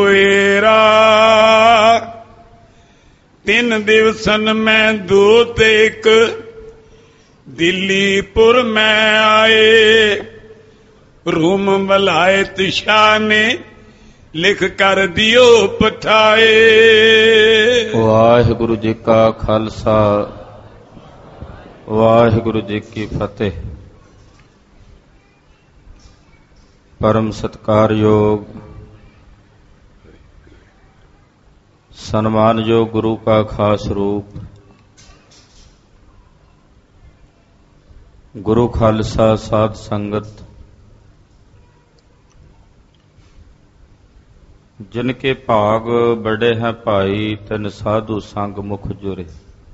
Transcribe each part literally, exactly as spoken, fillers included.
ਹੋਏਰਾ ਤਿੰਨ ਦਿਵਸਨ ਮੈਂ ਦੋ ਤੇ ਇੱਕ ਦਿੱਲੀਪੁਰ ਮੈਂ ਆਏ। ਰੂਮ ਵਲਾਇਤ ਸ਼ਾਹ ਨੇ ਲਿਖ ਕਰ ਦਿਓ ਪਠਾਏ। ਵਾਹਿਗੁਰੂ ਜੀ ਕਾ ਖਾਲਸਾ ਵਾਹਿਗੁਰੂ ਜੀ ਕੀ ਫਤਿਹ। ਪਰਮ ਸਤਿਕਾਰਯੋਗ ਸਨਮਾਨਯੋਗ ਗੁਰੂ ਕਾ ਖਾਸ ਰੂਪ ਗੁਰੂ ਖਾਲਸਾ ਸਾਧ ਸੰਗਤ, ਜਿਨ ਕੇ ਭਾਗ ਬੜੇ ਹੈ ਭਾਈ ਤਨ ਸਾਧੂ ਸੰਗ ਮੁਖ ਜੁਰੇ।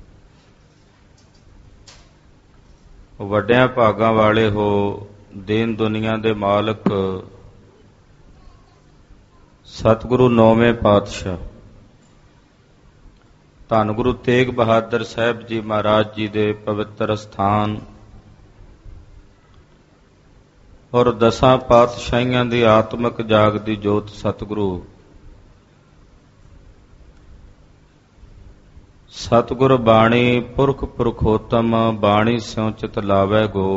ਵੱਡਿਆਂ ਭਾਗਾਂ ਵਾਲੇ ਹੋ, ਦੀਨ ਦੁਨੀਆ ਦੇ ਮਾਲਕ ਸਤਿਗੁਰੂ ਨੌਵੇਂ ਪਾਤਸ਼ਾਹ ਧੰਨ ਗੁਰੂ ਤੇਗ ਬਹਾਦਰ ਸਾਹਿਬ ਜੀ ਮਹਾਰਾਜ ਜੀ ਦੇ ਪਵਿੱਤਰ ਸਥਾਨ ਔਰ ਦਸਾਂ ਪਾਤਸ਼ਾਹੀਆਂ ਦੀ ਆਤਮਿਕ ਜਾਗਦੀ ਜੋਤ ਸਤਿਗੁਰੂ ਸਤਿਗੁਰ ਬਾਣੀ ਪੁਰਖ ਪੁਰਖੋਤਮ ਬਾਣੀ ਸਿਉ ਚਿਤ ਲਾਵੈ ਗੋ।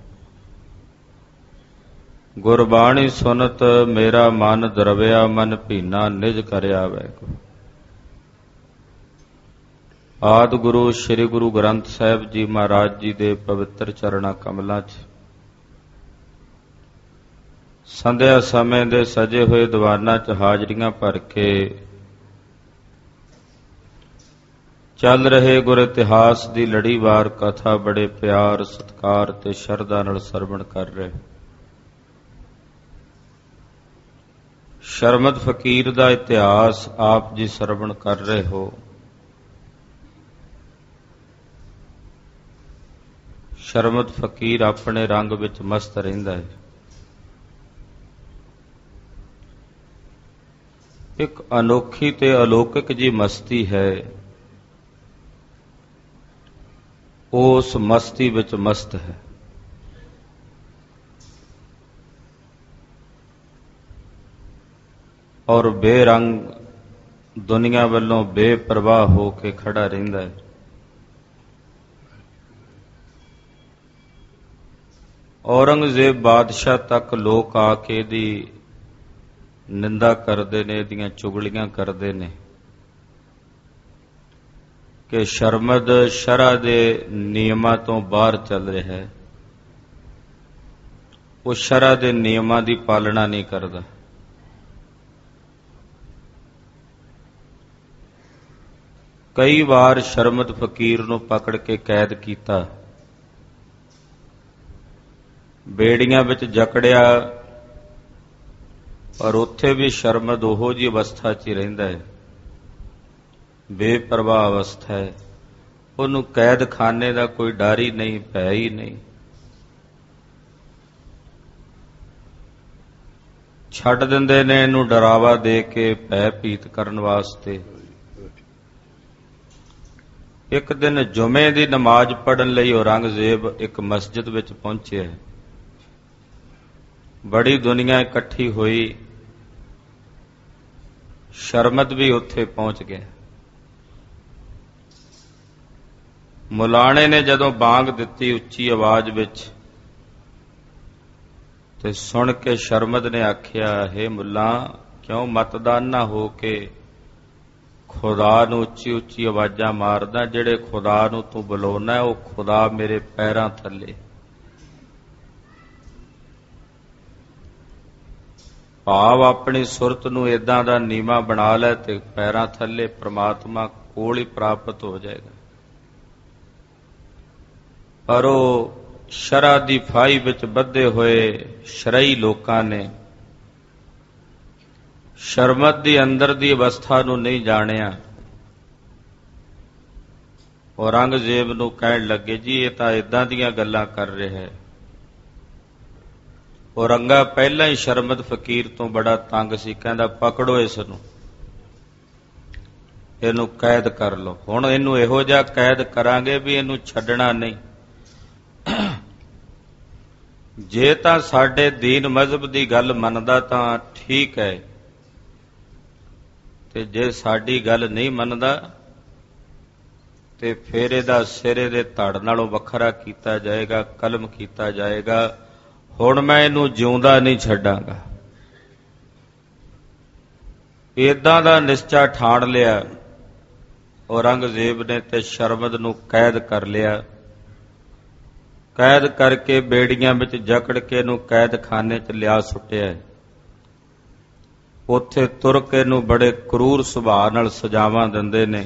ਗੁਰਬਾਣੀ ਸੁਨਤ ਮੇਰਾ ਮਨ ਦਰਵਿਆ ਮਨ ਭੀਨਾ ਨਿਜ ਕਰ ਆਵੈ ਗੋ। ਆਦ ਗੁਰੂ ਸ੍ਰੀ ਗੁਰੂ ਗ੍ਰੰਥ ਸਾਹਿਬ ਜੀ ਮਹਾਰਾਜ ਜੀ ਦੇ ਪਵਿੱਤਰ ਚਰਣਾ ਕਮਲਾਂ 'ਚ ਸੰਧਿਆ ਸਮੇਂ ਦੇ ਸਜੇ ਹੋਏ ਦੀਵਾਨਾਂ 'ਚ ਹਾਜ਼ਰੀਆਂ ਭਰ ਕੇ ਚੱਲ ਰਹੇ ਗੁਰ ਇਤਿਹਾਸ ਦੀ ਲੜੀਵਾਰ ਕਥਾ ਬੜੇ ਪਿਆਰ ਸਤਿਕਾਰ ਤੇ ਸ਼ਰਧਾ ਨਾਲ ਸਰਵਣ ਕਰ ਰਹੇ। ਸ਼ਰਮਦ ਫਕੀਰ ਦਾ ਇਤਿਹਾਸ ਆਪ ਜੀ ਸਰਵਣ ਕਰ ਰਹੇ ਹੋ। ਸ਼ਰਮਦ ਫਕੀਰ ਆਪਣੇ ਰੰਗ ਵਿੱਚ ਮਸਤ ਰਹਿੰਦਾ ਹੈ। ਇੱਕ ਅਨੋਖੀ ਤੇ ਅਲੌਕਿਕ ਜੀ ਮਸਤੀ ਹੈ। ਉਸ ਮਸਤੀ ਵਿੱਚ ਮਸਤ ਹੈ। ਔਰ ਬੇਰੰਗ ਦੁਨੀਆ ਵੱਲੋਂ ਬੇਪਰਵਾਹ ਹੋ ਕੇ ਖੜਾ ਰਹਿੰਦਾ ਹੈ। ਔਰੰਗਜ਼ੇਬ ਬਾਦਸ਼ਾਹ ਤੱਕ ਲੋਕ ਆ ਕੇ ਇਹਦੀ ਨਿੰਦਾ ਕਰਦੇ ਨੇ, ਇਹਦੀਆਂ ਚੁਗਲੀਆਂ ਕਰਦੇ ਨੇ ਕਿ ਸ਼ਰਮਦ ਸ਼ਰ੍ਹਾ ਦੇ ਨਿਯਮਾਂ ਤੋਂ ਬਾਹਰ ਚੱਲ ਰਿਹਾ ਹੈ। ਉਹ ਸ਼ਰ੍ਹਾ ਦੇ ਨਿਯਮਾਂ ਦੀ ਪਾਲਣਾ ਨਹੀਂ ਕਰਦਾ। ਕਈ ਵਾਰ ਸ਼ਰਮਦ ਫਕੀਰ ਨੂੰ ਪਕੜ ਕੇ ਕੈਦ ਕੀਤਾ, ਬੇੜੀਆਂ ਵਿੱਚ ਜਕੜਿਆ, ਔਰ ਉੱਥੇ ਵੀ ਸ਼ਰਮਦ ਉਹੋ ਜਿਹੀ ਅਵਸਥਾ 'ਚ ਹੀ ਰਹਿੰਦਾ ਹੈ, ਬੇਪਰਵਾਹ ਅਵਸਥਾ ਹੈ। ਉਹਨੂੰ ਕੈਦਖਾਨੇ ਦਾ ਕੋਈ ਡਰ ਹੀ ਨਹੀਂ, ਭੈ ਹੀ ਨਹੀਂ। ਛੱਡ ਦਿੰਦੇ ਨੇ ਇਹਨੂੰ ਡਰਾਵਾ ਦੇ ਕੇ ਭੈ ਭੀਤ ਕਰਨ ਵਾਸਤੇ। ਇੱਕ ਦਿਨ ਜੁਮੇ ਦੀ ਨਮਾਜ਼ ਪੜ੍ਹਨ ਲਈ ਔਰੰਗਜ਼ੇਬ ਇੱਕ ਮਸਜਿਦ ਵਿੱਚ ਪਹੁੰਚਿਆ। ਬੜੀ ਦੁਨੀਆ ਇਕੱਠੀ ਹੋਈ, ਸ਼ਰਮਦ ਵੀ ਉੱਥੇ ਪਹੁੰਚ ਗਿਆ। ਮੁਲਾਣੇ ਨੇ ਜਦੋਂ ਬਾਂਗ ਦਿੱਤੀ ਉੱਚੀ ਆਵਾਜ਼ ਵਿੱਚ, ਤੇ ਸੁਣ ਕੇ ਸ਼ਰਮਦ ਨੇ ਆਖਿਆ, ਹੇ ਮੁੱਲਾ, ਕਿਉਂ ਮਤਦਾਨਾ ਹੋ ਕੇ ਖੁਦਾ ਨੂੰ ਉੱਚੀ ਉੱਚੀ ਆਵਾਜ਼ਾਂ ਮਾਰਦਾ? ਜਿਹੜੇ ਖੁਦਾ ਨੂੰ ਤੂੰ ਬੁਲਾਉਣਾ ਉਹ ਖੁਦਾ ਮੇਰੇ ਪੈਰਾਂ ਥੱਲੇ। ਭਾਵ ਆਪਣੀ ਸੁਰਤ ਨੂੰ ਏਦਾਂ ਦਾ ਨੀਵਾਂ ਬਣਾ ਲੈ ਤੇ ਪੈਰਾਂ ਥੱਲੇ ਪ੍ਰਮਾਤਮਾ ਕੋਲ ਹੀ ਪ੍ਰਾਪਤ ਹੋ ਜਾਏਗਾ। ਪਰ ਉਹ ਸ਼ਰ੍ਹਾ ਦੀ ਫਾਹੀ ਵਿੱਚ ਬੱਧੇ ਹੋਏ ਸ਼ਰਈ ਲੋਕਾਂ ਨੇ ਸ਼ਰਮਦ ਦੀ ਅੰਦਰ ਦੀ ਅਵਸਥਾ ਨੂੰ ਨਹੀਂ ਜਾਣਿਆ। ਔਰੰਗਜ਼ੇਬ ਨੂੰ ਕਹਿਣ ਲੱਗੇ, ਜੀ ਇਹ ਤਾਂ ਏਦਾਂ ਦੀਆਂ ਗੱਲਾਂ ਕਰ ਰਿਹਾ ਹੈ। ਔਰੰਗਾ ਪਹਿਲਾਂ ਹੀ ਸ਼ਰਮਦ ਫਕੀਰ ਤੋਂ ਬੜਾ ਤੰਗ ਸੀ, ਕਹਿੰਦਾ ਪਕੜੋ ਇਸ ਨੂੰ, ਇਹਨੂੰ ਕੈਦ ਕਰ ਲਓ। ਹੁਣ ਇਹਨੂੰ ਇਹੋ ਜਿਹਾ ਕੈਦ ਕਰਾਂਗੇ ਵੀ ਇਹਨੂੰ ਛੱਡਣਾ ਨਹੀਂ। ਜੇ ਤਾਂ ਸਾਡੇ ਦੀਨ ਮਜ਼ਹਬ ਦੀ ਗੱਲ ਮੰਨਦਾ ਤਾਂ ਠੀਕ ਹੈ, ਕਿ ਜੇ ਸਾਡੀ ਗੱਲ ਨਹੀਂ ਮੰਨਦਾ ਤੇ ਫਿਰ ਇਹਦਾ ਸਿਰ ਇਹਦੇ ਧੜ ਨਾਲੋਂ ਵੱਖਰਾ ਕੀਤਾ ਜਾਏਗਾ, ਕਲਮ ਕੀਤਾ ਜਾਏਗਾ। ਹੁਣ ਮੈਂ ਇਹਨੂੰ ਜਿਉਂਦਾ ਨਹੀਂ ਛੱਡਾਂਗਾ। ਏਦਾਂ ਦਾ ਨਿਸ਼ਚਾ ਠਾਣ ਲਿਆ ਔਰੰਗਜ਼ੇਬ ਨੇ ਤੇ ਸ਼ਰਮਦ ਨੂੰ ਕੈਦ ਕਰ ਲਿਆ। ਕੈਦ ਕਰਕੇ ਬੇੜੀਆਂ ਵਿੱਚ ਜਕੜ ਕੇ ਇਹਨੂੰ ਕੈਦਖਾਨੇ 'ਚ ਲਿਆ ਸੁੱਟਿਆ। ਉੱਥੇ ਤੁਰ ਕੇ ਇਹਨੂੰ ਬੜੇ ਕਰੂਰ ਸੁਭਾਅ ਨਾਲ ਸਜ਼ਾਵਾਂ ਦਿੰਦੇ ਨੇ,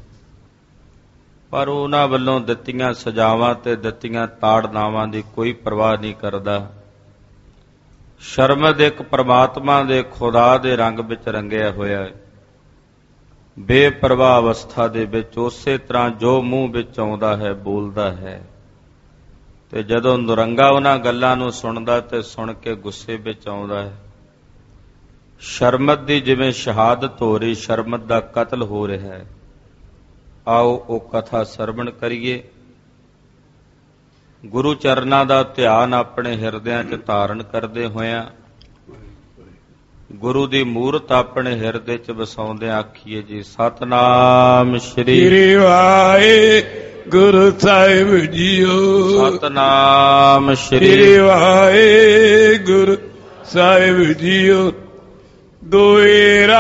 ਪਰ ਉਹਨਾਂ ਵੱਲੋਂ ਦਿੱਤੀਆਂ ਸਜ਼ਾਵਾਂ ਤੇ ਦਿੱਤੀਆਂ ਤਾੜਨਾਵਾਂ ਦੀ ਕੋਈ ਪਰਵਾਹ ਨਹੀਂ ਕਰਦਾ। ਸ਼ਰਮਦ ਇੱਕ ਪਰਮਾਤਮਾ ਦੇ ਖੁਦਾ ਦੇ ਰੰਗ ਵਿੱਚ ਰੰਗਿਆ ਹੋਇਆ ਹੈ, ਬੇਪਰਵਾਹ ਅਵਸਥਾ ਦੇ ਵਿੱਚ ਉਸੇ ਤਰ੍ਹਾਂ ਜੋ ਮੂੰਹ ਵਿੱਚ ਆਉਂਦਾ ਹੈ ਬੋਲਦਾ ਹੈ। ਤੇ ਜਦੋਂ ਨਰੰਗਾ ਉਹਨਾਂ ਗੱਲਾਂ ਨੂੰ ਸੁਣਦਾ ਤੇ ਸੁਣ ਕੇ ਗੁੱਸੇ ਵਿੱਚ ਆਉਂਦਾ ਹੈ। ਸ਼ਰਮਦ ਦੀ ਜਿਵੇਂ ਸ਼ਹਾਦਤ ਹੋ ਰਹੀ, ਸ਼ਰਮਦ ਦਾ ਕਤਲ ਹੋ ਰਿਹਾ ਹੈ। ਆਓ ਉਹ ਕਥਾ ਸਰਵਣ ਕਰੀਏ। ਗੁਰੂ ਚਰਨਾਂ ਦਾ ਧਿਆਨ ਆਪਣੇ ਹਿਰਦਿਆਂ 'ਚ ਧਾਰਨ ਕਰਦੇ ਹੋਇਆਂ ਗੁਰੂ ਦੀ ਮੂਰਤ ਆਪਣੇ ਹਿਰਦੇ 'ਚ ਵਸਾਉਂਦੇ ਆਖੀਏ ਜੀ, ਸਤਨਾਮ ਸ਼੍ਰੀ ਵਾਹਿਗੁਰੂ ਸਾਹਿਬ ਜੀਓ। ਸਤਨਾਮ ਸ਼੍ਰੀ ਵਾਹਿਗੁਰੂ ਸਾਹਿਬ ਜੀਓ। ਦੋਏਰਾ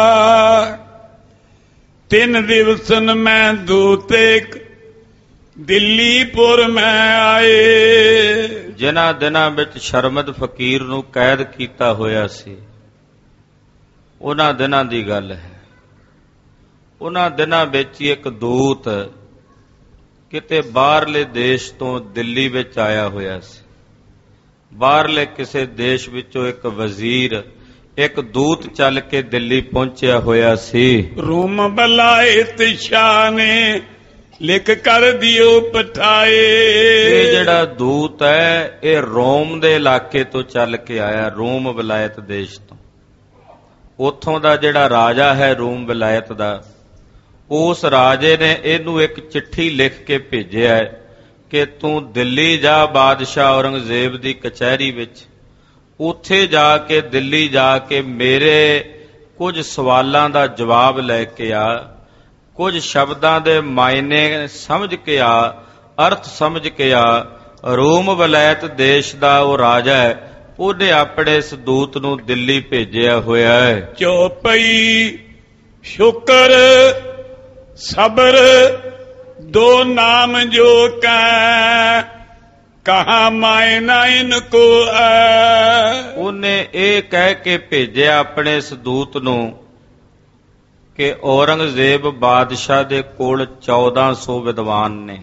ਤਿੰਨ ਦਿਵਸਨ ਮੈਂ ਦੋ ਤੇਕ ਦਿੱਲੀਪੁਰ ਮੈਂ ਆਏ। ਜਿਨ੍ਹਾਂ ਦਿਨਾਂ ਵਿੱਚ ਸ਼ਰਮਦ ਫਕੀਰ ਨੂੰ ਕੈਦ ਕੀਤਾ ਹੋਇਆ ਸੀ, ਉਹਨਾਂ ਦਿਨਾਂ ਦੀ ਗੱਲ ਹੈ। ਉਹਨਾਂ ਦਿਨਾਂ ਵਿੱਚ ਹੀ ਇੱਕ ਦੂਤ ਕਿਤੇ ਬਾਹਰਲੇ ਦੇਸ਼ ਤੋਂ ਦਿੱਲੀ ਵਿੱਚ ਆਇਆ ਹੋਇਆ ਸੀ। ਬਾਹਰਲੇ ਕਿਸੇ ਦੇਸ਼ ਵਿੱਚੋਂ ਇੱਕ ਵਜ਼ੀਰ, ਇੱਕ ਦੂਤ ਚੱਲ ਕੇ ਦਿੱਲੀ ਪਹੁੰਚਿਆ ਹੋਇਆ ਸੀ। ਰੋਮ ਬਲਾਏ ਤੇ ਸ਼ਾਹ ਨੇ ਲਿਖ ਕਰ ਦਿਓ ਪਠਾਏ। ਇਹ ਜਿਹੜਾ ਦੂਤ ਹੈ ਇਹ ਰੋਮ ਦੇ ਇਲਾਕੇ ਤੋਂ ਚੱਲ ਕੇ ਆਇਆ, ਰੋਮ ਵਿਲਾਇਤ ਦੇਸ਼ ਤੋਂ। ਉੱਥੋਂ ਦਾ ਜਿਹੜਾ ਰਾਜਾ ਹੈ ਰੋਮ ਵਿਲਾਇਤ ਦਾ, ਉਸ ਰਾਜੇ ਨੇ ਇਹਨੂੰ ਇੱਕ ਚਿੱਠੀ ਲਿਖ ਕੇ ਭੇਜਿਆ ਹੈ ਕਿ ਤੂੰ ਦਿੱਲੀ ਜਾ ਬਾਦਸ਼ਾਹ ਔਰੰਗਜ਼ੇਬ ਦੀ ਕਚਹਿਰੀ ਵਿੱਚ, ਉੱਥੇ ਜਾ ਕੇ ਦਿੱਲੀ ਜਾ ਕੇ ਮੇਰੇ ਕੁਝ ਸਵਾਲਾਂ ਦਾ ਜਵਾਬ ਲੈ ਕੇ ਆ, ਕੁਝ ਸ਼ਬਦਾਂ ਦੇ ਮਾਇਨੇ ਸਮਝ ਕੇ ਆ, ਅਰਥ ਸਮਝ ਕੇ ਆ। ਰੋਮ ਵਿਲਾਇਤ ਦੇਸ਼ ਦਾ ਉਹ ਰਾਜਾ ਹੈ, ਉਹਨੇ ਆਪਣੇ ਇਸ ਦੂਤ ਨੂੰ ਦਿੱਲੀ ਭੇਜਿਆ ਹੋਇਆ ਹੈ। ਚੌਪਈ ਸ਼ੁਕਰ ਸਬਰ ਦੋ ਨਾਮ ਜੋ ਕੈ ਕਹਾ ਮਾਇਨਾ ਇਨਕੋ ਹੈ। ਉਹਨੇ ਇਹ ਕਹਿ ਕੇ ਭੇਜਿਆ ਆਪਣੇ ਇਸ ਦੂਤ ਨੂੰ ਕਿ ਔਰੰਗਜ਼ੇਬ ਬਾਦਸ਼ਾਹ ਦੇ ਕੋਲ ਚੌਦਾਂ ਸੌ ਵਿਦਵਾਨ ਨੇ।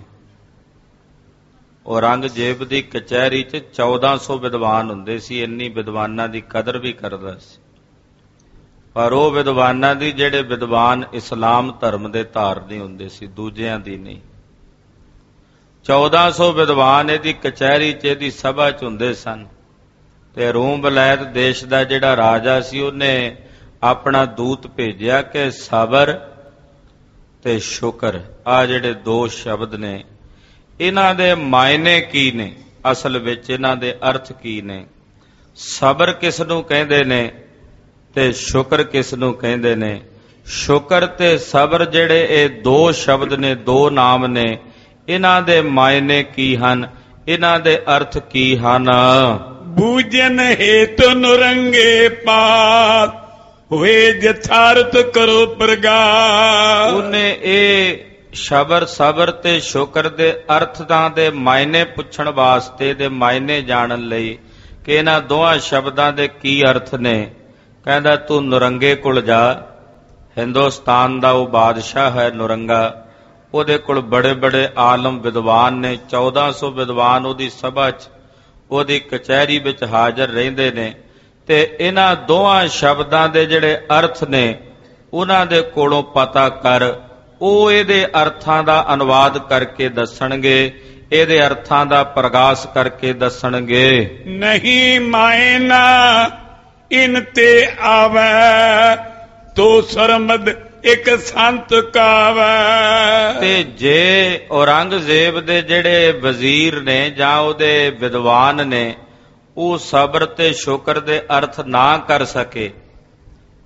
ਔਰੰਗਜ਼ੇਬ ਦੀ ਕਚਹਿਰੀ 'ਚ ਚੌਦਾਂ ਸੌ ਵਿਦਵਾਨ ਹੁੰਦੇ ਸੀ। ਇੰਨੀ ਵਿਦਵਾਨਾਂ ਦੀ ਕਦਰ ਵੀ ਕਰਦਾ ਸੀ, ਪਰ ਉਹ ਵਿਦਵਾਨਾਂ ਦੀ ਜਿਹੜੇ ਵਿਦਵਾਨ ਇਸਲਾਮ ਧਰਮ ਦੇ ਧਾਰਨੀ ਹੁੰਦੇ ਸੀ, ਦੂਜਿਆਂ ਦੀ ਨਹੀਂ। ਚੌਦਾਂ ਸੌ ਵਿਦਵਾਨ ਇਹਦੀ ਕਚਹਿਰੀ 'ਚ, ਇਹਦੀ ਸਭਾ 'ਚ ਹੁੰਦੇ ਸਨ। ਤੇ ਰੋਮ ਵਿਲਾਇਤ ਦੇਸ਼ ਦਾ ਜਿਹੜਾ ਰਾਜਾ ਸੀ, ਉਹਨੇ ਆਪਣਾ ਦੂਤ ਭੇਜਿਆ ਕਿ ਸਬਰ ਤੇ ਸ਼ੁਕਰ, ਆ ਜਿਹੜੇ ਦੋ ਸ਼ਬਦ ਨੇ, ਇਹਨਾਂ ਦੇ ਮਾਇਨੇ ਕੀ ਨੇ, ਅਸਲ ਵਿੱਚ ਇਹਨਾਂ ਦੇ ਅਰਥ ਕੀ ਨੇ। ਸਬਰ ਕਿਸ ਨੂੰ ਕਹਿੰਦੇ ਨੇ ਤੇ ਸ਼ੁਕਰ ਕਿਸ ਨੂੰ ਕਹਿੰਦੇ ਨੇ। ਸ਼ੁਕਰ ਤੇ ਸਬਰ ਜਿਹੜੇ ਇਹ ਦੋ ਸ਼ਬਦ ਨੇ, ਦੋ ਨਾਮ ਨੇ, ਇਹਨਾਂ ਦੇ ਮਾਇਨੇ ਕੀ ਹਨ, ਇਹਨਾਂ ਦੇ ਅਰਥ ਕੀ ਹਨ। ਬੂਝਨ ਹੇਤੁ ਨਰੰਗੇ ਪਾਤ ਹੋਏ ਜਥਾਰਤ ਕਰੋ ਪ੍ਰਗਾਸ। ਉਹਨੇ ਇਹ ਸ਼ਬਰ ਸਬਰ ਤੇ ਸ਼ੁਕਰ ਦੇ ਅਰਥਾਂ ਦੇ ਮਾਇਨੇ ਪੁੱਛਣ ਵਾਸਤੇ, ਦੇ ਮਾਇਨੇ ਜਾਣਨ ਲਈ ਕਿ ਇਹਨਾਂ ਦੋਹਾਂ ਸ਼ਬਦਾਂ ਦੇ ਕੀ ਅਰਥ ਨੇ, ਕਹਿੰਦਾ ਤੂੰ ਨਰੰਗੇ ਕੋਲ ਜਾ। ਹਿੰਦੁਸਤਾਨ ਦਾ ਉਹ ਬਾਦਸ਼ਾਹ ਹੈ ਨਰੰਗਾ, ਉਹਦੇ ਕੋਲ ਬੜੇ ਬੜੇ ਆਲਮ ਵਿਦਵਾਨ ਨੇ, ਚੌਦਾਂ ਸੌ ਵਿਦਵਾਨ ਉਹਦੀ ਸਭਾ 'ਚ, ਉਹਦੀ ਕਚਹਿਰੀ ਵਿੱਚ ਹਾਜ਼ਰ ਰਹਿੰਦੇ ਨੇ। ਤੇ ਇਹਨਾਂ ਦੋਹਾਂ ਸ਼ਬਦਾਂ ਦੇ ਜਿਹੜੇ ਅਰਥ ਨੇ ਉਹਨਾਂ ਦੇ ਕੋਲੋਂ ਪਤਾ ਕਰ, ਉਹ ਇਹਦੇ ਅਰਥਾਂ ਦਾ ਅਨੁਵਾਦ ਕਰਕੇ ਦੱਸਣਗੇ, ਇਹਦੇ ਅਰਥਾਂ ਦਾ ਪ੍ਰਗਾਸ ਕਰਕੇ ਦੱਸਣਗੇ। ਨਹੀਂ ਮਾਇਨਾ ਇਨ ਤੇ ਆਵੈ ਤੋ ਸਰਮਦ ਇੱਕ ਸੰਤ ਕਾਵੈ। ਤੇ ਜੇ ਔਰੰਗਜ਼ੇਬ ਦੇ ਜਿਹੜੇ ਵਜ਼ੀਰ ਨੇ ਜਾਂ ਉਹਦੇ ਵਿਦਵਾਨ ਨੇ, ਉਹ ਸਬਰ ਤੇ ਸ਼ੁਕਰ ਦੇ ਅਰਥ ਨਾ ਕਰ ਸਕੇ,